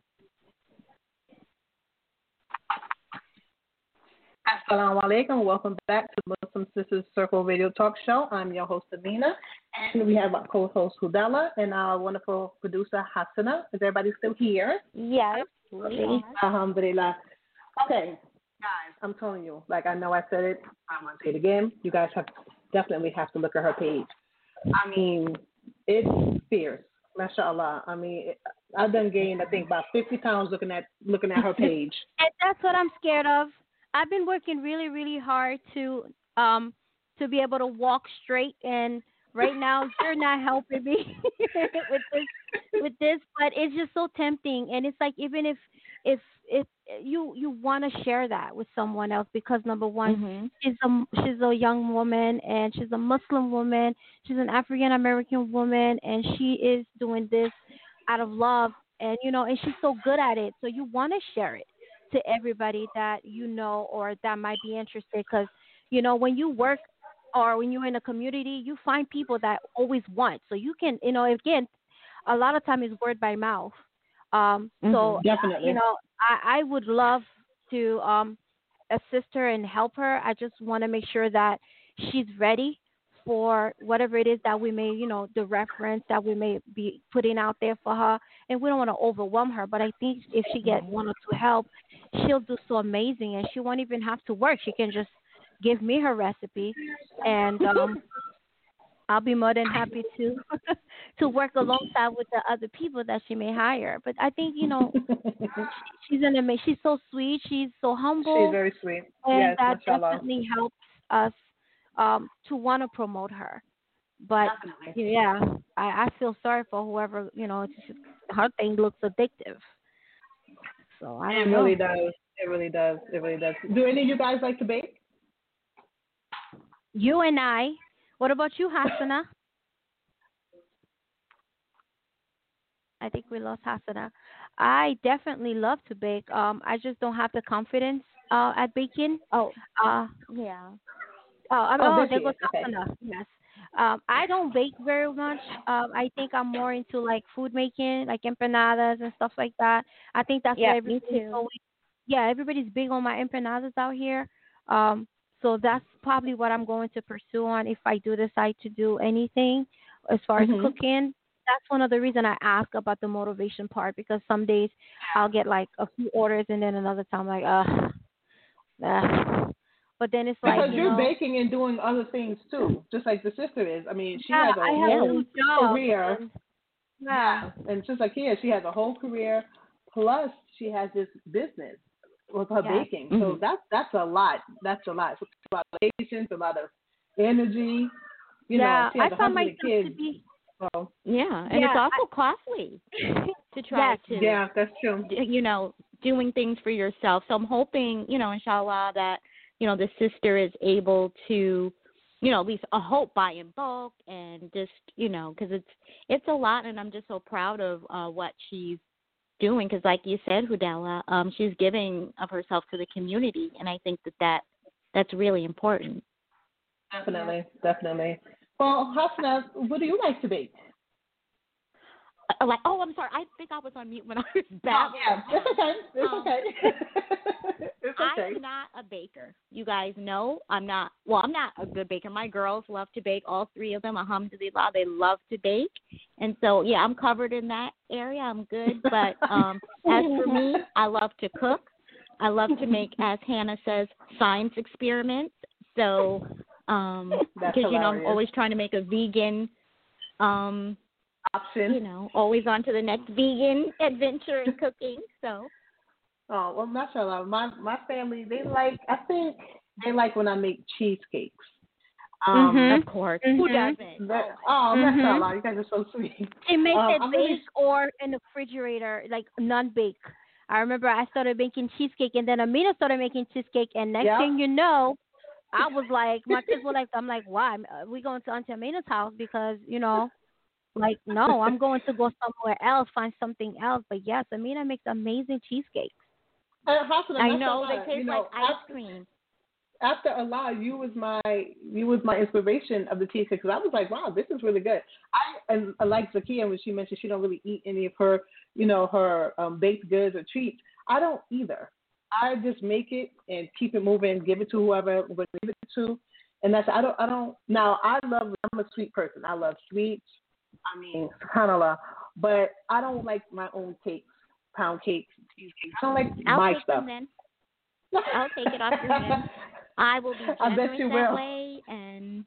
Assalamu alaikum. Welcome back to Muslim Sisters Circle Radio Talk Show. I'm your host, Amina, and we have our co-host, Hudala, and our wonderful producer, Hasana. Is everybody still here? Yes. Alhamdulillah. Okay, guys, I'm telling you, like I know I said it, I'm going to say it again. You guys have definitely have to look at her page. I mean, it's fierce. MashaAllah. I mean, it, I've done gained, I think, about fifty pounds looking at looking at her page. And that's what I'm scared of. I've been working really, really hard to um to be able to walk straight, and right now you're not helping me with this with this. But it's just so tempting, and it's like even if if if you you want to share that with someone else, because number one, Mhm. she's a she's a young woman, and she's a Muslim woman, she's an African American woman, and she is doing this out of love, and you know, and she's so good at it. So you want to share it to everybody that you know or that might be interested, because you know when you work or when you're in a community, you find people that always want. So you can, you know, again, a lot of time is word by mouth. Um, so Definitely. you know, I, I would love to um, assist her and help her. I just want to make sure that she's ready for whatever it is that we may, you know, the reference that we may be putting out there for her. And we don't want to overwhelm her, but I think if she gets one or two help, she'll do so amazing, and she won't even have to work. She can just give me her recipe, and um, I'll be more than happy to to work alongside with the other people that she may hire. But I think, you know, she, she's an amazing. She's so sweet. She's so humble. She's very sweet. And Yes, that mashallah. definitely helps us um, to want to promote her. But yeah, I, I feel sorry for whoever, you know, it's just, her thing looks addictive. So I It don't know. really does. It really does. It really does. Do any of you guys like to bake? You and I. What about you, Hasana? I think we lost Hasana. I definitely love to bake. Um, I just don't have the confidence uh, at baking. Oh, uh, yeah. Oh, I mean, Oh, oh, there there she goes is. Okay. Hasana. Yes. Um, I don't bake very much. Um, I think I'm more into like food making, like empanadas and stuff like that. I think that's Yeah, why me everybody's too. always, yeah, everybody's big on my empanadas out here. Um, so that's probably what I'm going to pursue on if I do decide to do anything as far as Mhm. cooking. That's one of the reasons I ask about the motivation part, because some days I'll get like a few orders and then another time like, uh, uh. But then it's like, Because you you're know, baking and doing other things too, just like the sister is. I mean, she yeah, has a I have a whole new job. career. And, yeah. And just like here, she has a whole career. Plus, she has this business. with her Yeah. baking. Mhm. So that's that's a lot. That's a lot. So it's a lot of patience, a lot of energy. You yeah, know, she has I a found husband and myself to kids. be. So Yeah, and Yeah, it's also I, costly to try yes. to, yeah, that's true. d- you know, doing things for yourself. So I'm hoping, you know, inshallah, that, you know, the sister is able to, you know, at least a hope buy in bulk and just, you know, because it's it's a lot, and I'm just so proud of uh, what she's doing. Because, like you said, Hudella, um, she's giving of herself to the community, and I think that, that that's really important. Definitely, definitely. Well, Hasna, what do you like to bake? Uh, Like, oh, I'm sorry. I think I was on mute when I was Oh, babbling. yeah, it's okay. It's Um, okay. it's okay. I'm not a baker. You guys know I'm not. Well, I'm not a good baker. My girls love to bake. All three of them, alhamdulillah, they love to bake. And so, yeah, I'm covered in that area. I'm good. But um, as for me, I love to cook. I love to make, as Hannah says, science experiments. So, um, That's because you know, I'm hilarious. always trying to make a vegan. Um, Option. You know, always on to the next vegan adventure in cooking. So. Oh, well, mashallah. My my family, they like, I think they like when I make cheesecakes. Um, Mhm. Of course. Mhm. Who doesn't? that- oh, Mhm. mashallah, you guys are so sweet. She makes Um, it I'm bake really- or in the refrigerator, like non-bake. I remember I started making cheesecake, and then Amina started making cheesecake, and next Yeah. thing you know, I was like, my kids were like, I'm like, why? Uh, We going to Auntie Amina's house because, you know, like, no, I'm going to go somewhere else, find something else. But yes, Amina makes amazing cheesecakes. Uh, Hasna, I mashallah, know they taste you know, like ice after- cream. After Allah, you was my you was my inspiration of the cheesecake because I was like, wow, this is really good. I and I like Zakia when she mentioned she don't really eat any of her, you know, her um, baked goods or treats. I don't either. I just make it and keep it moving, give it to whoever we're going to give it to, and that's I don't I don't. Now I love I'm a sweet person. I love sweets. I mean, subhanallah, but I don't like my own cakes, pound cakes, cheesecakes. I don't like I'll my take stuff. them then. I'll take it off your hands. I will be I generous bet you that will. way, and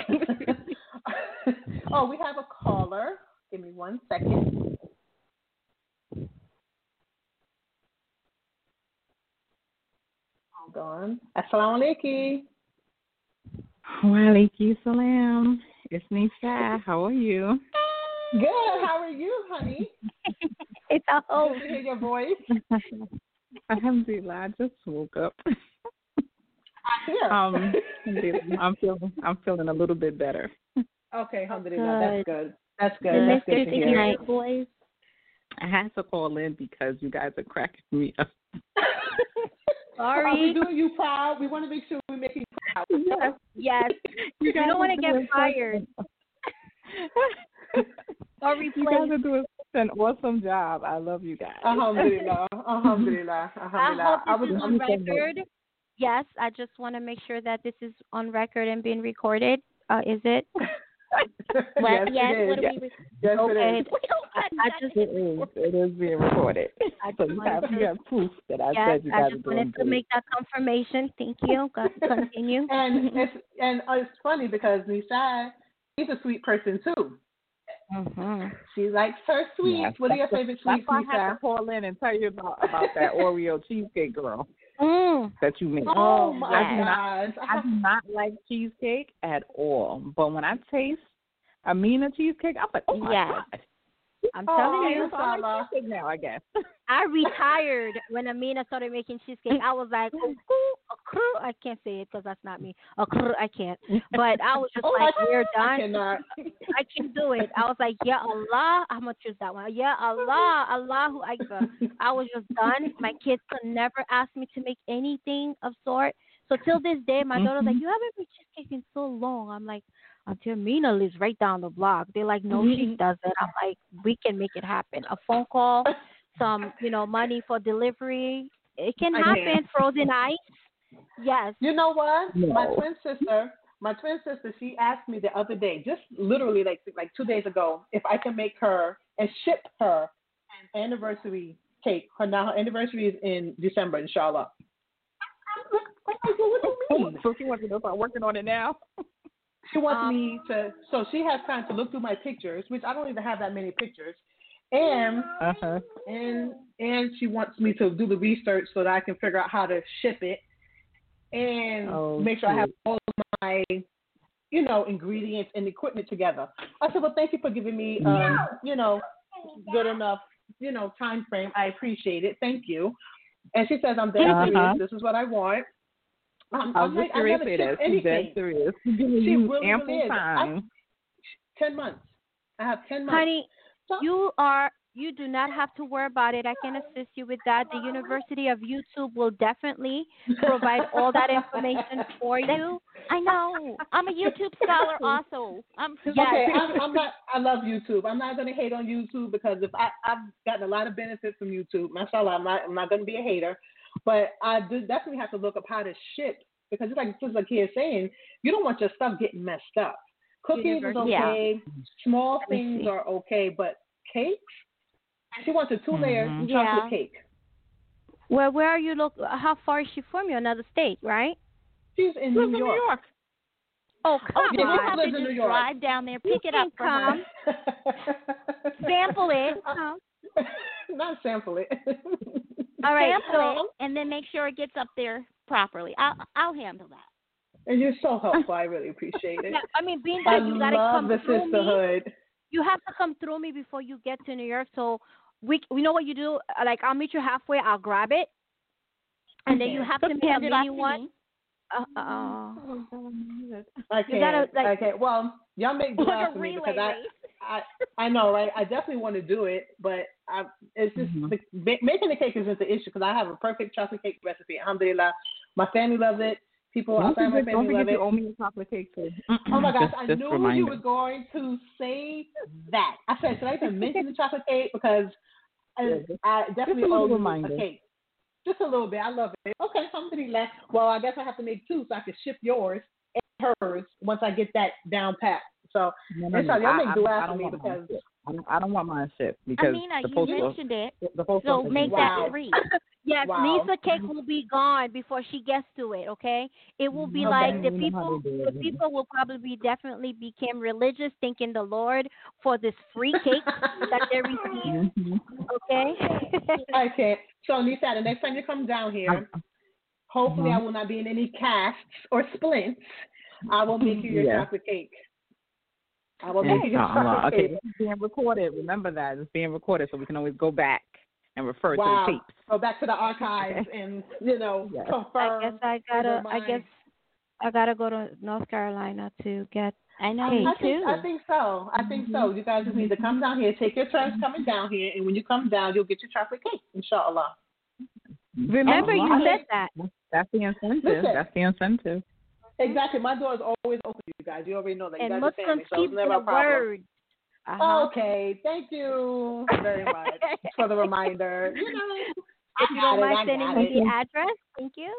Oh, we have a caller. Give me one second. Hold on. Assalamu alaikum. Walaikum salam. It's Nisa. How are you? Good. How are you, honey? It's a whole. Good to hear your voice. Alhamdulillah, I just woke up. Here. Um, I'm feeling I'm feeling a little bit better. Okay, alhamdulillah. That's good. That's good. and That's this good to good hear. night, boys. I had to call in because you guys are cracking me up. Are we Sorry. doing you proud? We want to make sure we make you proud. Yes, Yes. You guys don't want are to get doing fired or You guys replaced. are doing such an awesome job. I love you guys. Alhamdulillah. Alhamdulillah. I Alhamdulillah. hope this is on Thank you so much. record. Yes, I just want to make sure that this is on record and being recorded. Uh, is it? What? yes, yes. it is. What do we? Yes, Okay. it is. I, I just, It is. It is being recorded. I So just you have, wanted you to, have proof that I yes, said you I guys just are doing wanted to good. make that confirmation. Thank you. Go- Continue. And it's and uh, it's funny because Nisa, she's a sweet person too. Mm-hmm. She likes her sweets. Yes, What are your that's- favorite That's sweets, why I had to Nisa? call in and tell you about, about that Oreo cheesecake, girl, Mm. that you made. Oh my I do not, gosh! I do not like cheesecake at all. But when I taste Amina cheesecake, I'm like, oh my Yes. god. I'm Oh, telling you. So I inshallah. like cheesecake now, I guess. I retired when Amina started making cheesecake. I was like, oh, cool, oh, I can't say it because that's not me. Oh, I can't. But I was just Oh, like, I- we're I done. cannot. I can do it. I was like, yeah, Allah. I'm going to choose that one. Yeah, Allah. Allahu Akbar. I was just done. My kids could never ask me to make anything of sort. So till this day, my daughter's like, you haven't made cheesecake in so long. I'm like, Auntie Amina lives right down the block. They're like, no, she doesn't. I'm like, we can make it happen. A phone call, some, you know, money for delivery. It can I happen. can. Frozen ice. Yes. You know what? No. My twin sister, my twin sister, she asked me the other day, just literally like like two days ago, if I can make her and ship her an anniversary cake. Her now her anniversary is in December, inshallah. I'm like, what do you mean? So she wants to start working on it now. She wants Um, me to, so she has time to look through my pictures, which I don't even have that many pictures, And Uh-huh. and and she wants me to do the research so that I can figure out how to ship it and Oh, make sure I have cute. all of my, you know, ingredients and equipment together. I said, well, thank you for giving me, uh, you know, good enough, you know, time frame. I appreciate it. Thank you. And she says, I'm dead Uh-huh. serious. This is what I want. Um, I I'm was like, just I serious never with ship that. She's dead anything. serious. She's giving She you really, ample really is. I, time. ten months. I have ten months. Honey, you are you do not have to worry about it. I can assist you with that. The University of YouTube will definitely provide all that information for you. I know. I'm a YouTube scholar also. I'm Okay, I'm, I'm not. I love YouTube. I'm not going to hate on YouTube because if I, I've gotten a lot of benefits from YouTube. Mashallah, I'm not. I'm not going to be a hater, but I do definitely have to look up how to ship because it's like just like he is saying, you don't want your stuff getting messed up. Cookies is okay. Yeah. Small Let me things see. are okay, but cakes. She wants a two-layer Mhm. chocolate Yeah. cake. Well, where are you? Look, how far is she from you? Another state, right? She's in Lives New in York. New York. Oh, Oh, come you Yeah, just she have lives to in New just York. drive down there, You pick it can up for come. her, sample it, Not sample it. All right, sample so it, and then make sure it gets up there properly. I'll I'll handle that. And you're so helpful. I really appreciate it. yeah, I mean, being I that you gotta love come the through me, sisterhood. you have to come through me before you get to New York. So we, we know what you do. Like I'll meet you halfway. I'll grab it, and then you have to make a Hand it off mini to one. me. Uh, uh, I You gotta, can't. like- I can't. Well, y'all make do Like out a for me relay because I, race. I, I know, right? I definitely want to do it, but I, it's just Mhm. the, ma- making the cake isn't the issue because I have a perfect chocolate cake recipe. Alhamdulillah, my family loves it. People Don't outside my forget, don't family love forget you it. owe me a chocolate cake too. Oh my gosh, Just- I just knew remind you her. were going to say that. I said, should I even mention the chocolate cake because I, Yeah, just- I definitely just a owe little you reminder. a cake. Just a little bit. I love it. Okay, alhamdulillah. Well, I guess I have to make two so I can ship yours and hers once I get that down pat. So, No, no, no. inshallah, y'all I- make I- do I after don't me want mine because shipped. I don't, I don't want mine shipped because Amina, the you post mentioned it, the post so office make is- that Wow. three. yes, Wow. Lisa cake will be gone before she gets to it. Okay, it will be Okay. like the You know how people. they do The it. people will probably be definitely became religious, thanking the Lord for this free cake that they received. Mhm. Okay. I can't. So, Nisa, the next time you come down here, hopefully I will not be in any casts or splints. I will make you your Yeah. chocolate cake. I will make you your Inshallah. chocolate Okay, cake. this is being recorded. Remember that it's being recorded, so we can always go back and refer Wow. to the tapes. Go back to the archives and, you know, Yes. confirm. I guess I gotta. over I my- guess I gotta go to North Carolina to get. I know, Cake. me I think, too. I think so. I think so. You guys just need to come down here, take your turns coming down here, and when you come down, you'll get your chocolate cake, inshallah. Remember, you Inshallah. said that. That's the incentive. Listen. That's the incentive. Exactly. My door is always open to you guys. You already know that. You And guys are family, Muslims so it's keep never their a problem. word. Uh-huh. Okay. Thank you very much for the reminder. You know, I If you got don't it, mind I sending got me it. the address, thank you.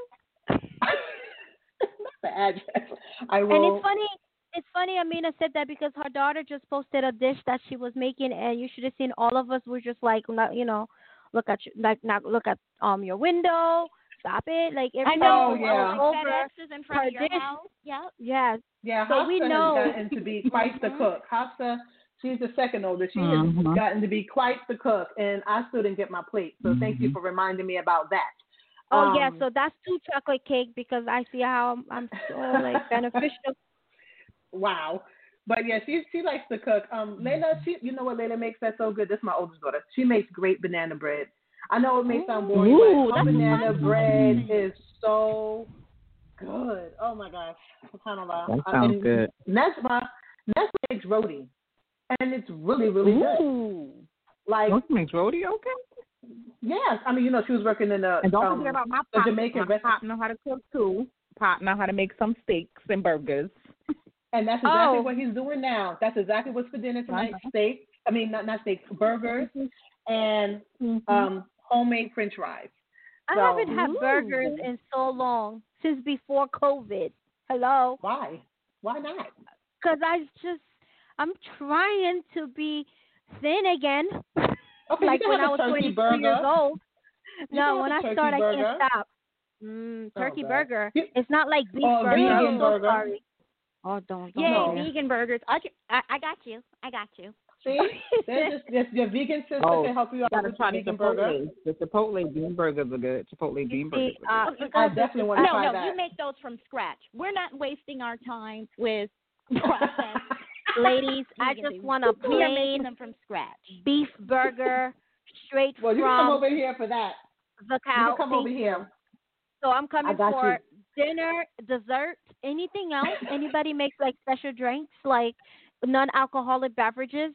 the address. I will. And it's funny. It's funny. Amina said that because her daughter just posted a dish that she was making, and you should have seen all of us were just like, not, you know, look at you, like not look at um your window. Stop it! Like I everybody know. Oh, yeah. Like over FedEx is in front her of your dish. house. Yep. Yes. Yeah, So Hafsa we know- has gotten to be quite the cook. Hafsa, she's the second oldest. She has Mhm. gotten to be quite the cook, and I still didn't get my plate. So thank you for reminding me about that. Oh yeah. Um, So that's two chocolate cake because I see how I'm, I'm so like beneficial. Wow. But yeah, she she likes to cook. Um, Layla, she you know what Layla makes that's so good? This is my oldest daughter. She makes great banana bread. I know it may sound boring, Ooh, but her that's banana my bread favorite. is so good. Oh my gosh. SubhanAllah. That Uh, sounds and good. Nesma, Nesma makes roti. And it's really, really good. Ooh. Like What makes rodeo okay? yes. I mean, you know, she was working in the And don't um, forget about my the pop. Jamaican My restaurant. pop know how to cook too. Pop know how to make some steaks and burgers. And that's exactly Oh. what he's doing now. That's exactly what's for dinner tonight. Uh-huh. Steak. I mean, not not steaks, burgers, and Mm-hmm. um, homemade French fries. I So- haven't had burgers in so long since before COVID. Hello. Why? Why not? Because I just I'm trying to be thin again. Okay, like you can when have I a was turkey twenty-three burger. years old. You No, can when have I a start, turkey I burger. can't stop. Mm, turkey Oh, God. burger. You- It's not like beef Oh, burger. vegan I'm so burger. sorry. Oh, don't. don't Yay, No. do that. vegan burgers. I, I, I got you. I got you. See, there's just there's your vegan sister Oh, can help you out gotta with try the the vegan burger. Chipotle. The Chipotle bean burgers are good. Chipotle bean burgers. Are good. Uh, I definitely want to no, try no, that. you make those from scratch. We're not wasting our time with processed. Ladies, I just want a We are making plain them from scratch. beef burger straight Well, you can from come over here for that. the You cow. can come over Thank here. you. So I'm coming I got for dinner, dessert, anything else. Anybody makes like special drinks, like non-alcoholic beverages?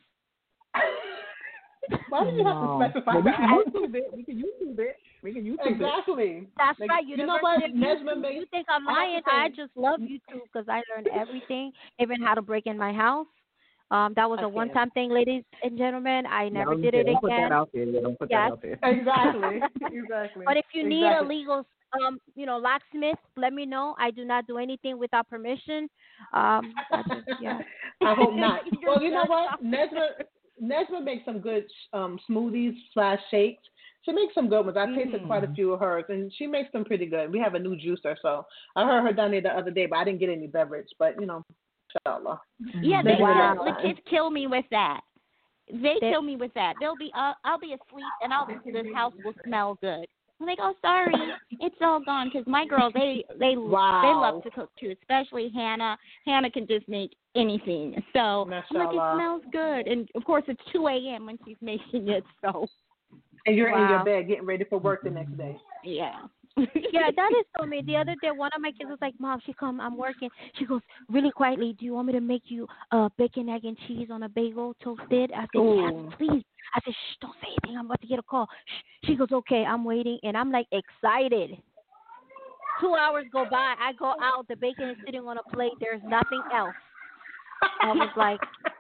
Why do you have to No. specify Well, we that? can YouTube it. We can YouTube it. We can YouTube it. Exactly. That's Like, right. you know what? University of Nesma YouTube. makes. You think I'm I have to lying? say- I just love YouTube because I learned everything, even how to break in my house. Um, that was I a can't. one-time thing, ladies and gentlemen. I never Don't- did it don't put again. that out there. Yeah, don't put Yes. that out there. Exactly. Exactly. But if you need a Exactly. legal, um, you know, locksmith, let me know. I do not do anything without permission. Um, I just, yeah. I hope not. You're Well, you know just what? Nesma, Nesma makes some good um, smoothies slash shakes. She makes some good ones. I tasted Mm. quite a few of hers, and she makes them pretty good. We have a new juicer, so I heard her down there the other day, but I didn't get any beverage. But, you know, inshallah. Yeah, they, Maybe the the, next the time. kids kill me with that. They They- kill me with that. They'll be, uh, I'll be asleep, and I'll this house will smell good. I'm like, oh, sorry, it's all gone. Because my girls, they they Wow. they love to cook too, especially Hannah. Hannah can just make anything. So I'm like, it Mashallah. smells good, and of course it's two a.m. when she's making it. So And you're in Wow. your bed getting ready for work the next day. yeah. Yeah, that is so me. The other day, one of my kids was like, "Mom, she come, I'm working." She goes, "Really quietly, do you want me to make you uh, bacon, egg, and cheese on a bagel toasted?" I said, Ooh. "Yes, please." I said, "Shh, don't say anything. I'm about to get a call." Shh. She goes, "Okay, I'm waiting," and I'm like excited. Two hours go by. I go out. The bacon is sitting on a plate. There's nothing else. I was like,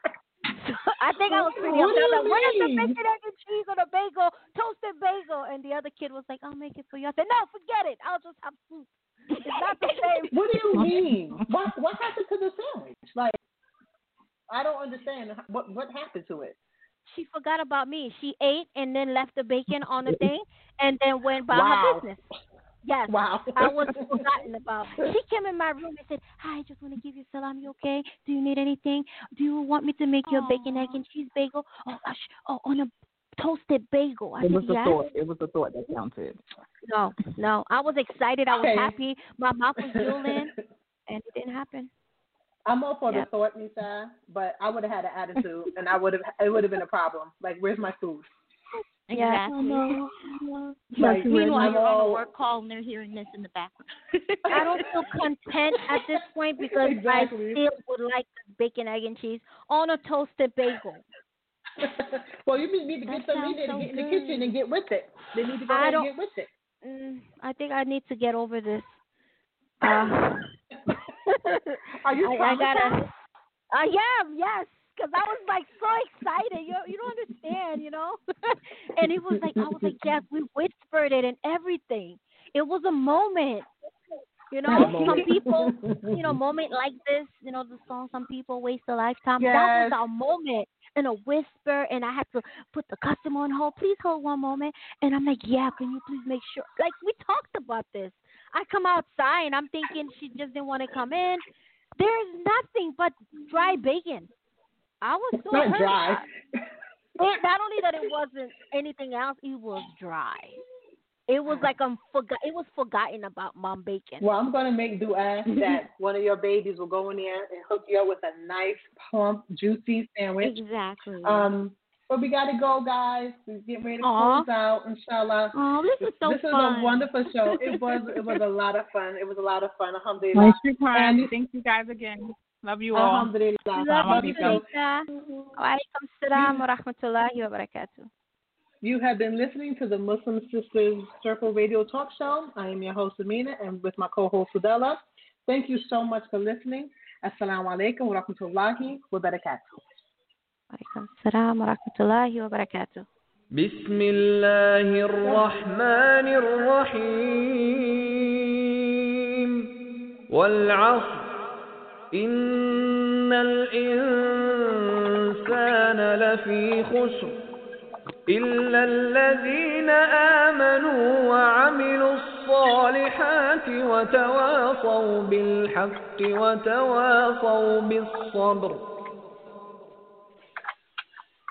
I think I was pretty What do upset. you Like, where's the mean? bacon, egg, and cheese on a bagel, toasted bagel? And the other kid was like, I'll make it for you. I said, no, forget it. I'll just have soup. It's not the same. What do you mean? What what happened to the sandwich? Like, I don't understand. What what happened to it? She forgot about me. She ate and then left the bacon on the thing and then went by Wow. her business. Yes. Wow. I was forgotten about. She came in my room and said, "Hi, I just want to give you salam. You okay? Do you need anything? Do you want me to make you a bacon, egg, and cheese bagel? Oh, gosh. Oh, on a toasted bagel." I It said, was the yes. thought. It was the thought that counted. No, no. I was excited. I was Okay. happy. My mouth was drooling, and it didn't happen. I'm all for Yeah. the thought, Nisa, but I would have had an attitude, and I would have it would have been a problem. Like, where's my food? Exactly. Like, Meanwhile, I'm you're on a all- work call and they're hearing this in the background. I don't feel content at this point because Exactly. I still would like bacon, egg, and cheese on a toasted bagel. Well, you need to That get some sounds in there to so get in the good. kitchen and get with it. They need to go I ahead and don't- get with it. Mm, I think I need to get over this. Uh, Are you I, I promised gotta. that? I am, yes, because I was like so excited. You you don't understand, you know. And it was like I was like, yes, we whispered it and everything. It was a moment. You know, A some moment. people, you know, moment like this, you know, the song "Some People Waste a Lifetime." That Yes. was our moment, in a whisper, and I had to put the customer on hold. Please hold one moment, and I'm like, yeah, can you please make sure? Like we talked about this. I come outside, and I'm thinking she just didn't want to come in. There's nothing but dry bacon. I was so Not hurt. dry. It, not only that it wasn't anything else, it was dry. It was like I'm forgot. It was forgotten about mom bacon. Well, I'm gonna make dua that one of your babies will go in there and hook you up with a nice, plump, juicy sandwich. Exactly. Um, but we gotta go, guys. We're getting ready to Aw. close out, inshallah. Oh, this is so this fun. was a wonderful show. It was. It was a lot of fun. It was a lot of fun. Alhamdulillah. Nice to time. And Thank you guys again. Love you all. Alhamdulillah. Love Love you, you too. Lisa. Wa alaikum salam wa rahmatullahi wa barakatuh. You have been listening to the Muslim Sisters Circle Radio Talk Show. I am your host, Amina, and with my co-host, Fidela. Thank you so much for listening. Assalamu alaikum wa rahmatullahi wa barakatuh. Wa alaikum salam wa rahmatullahi wa barakatuh. بسم الله الرحمن الرحيم والعصر إن الإنسان لفي خسر إلا الذين آمنوا وعملوا الصالحات وتواصوا بالحق وتواصوا بالصبر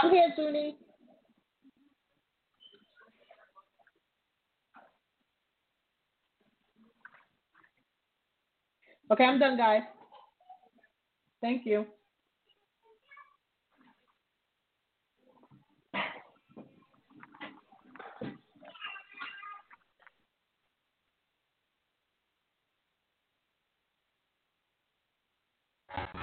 I'm here, Toonie. Okay, I'm done, guys. Thank you.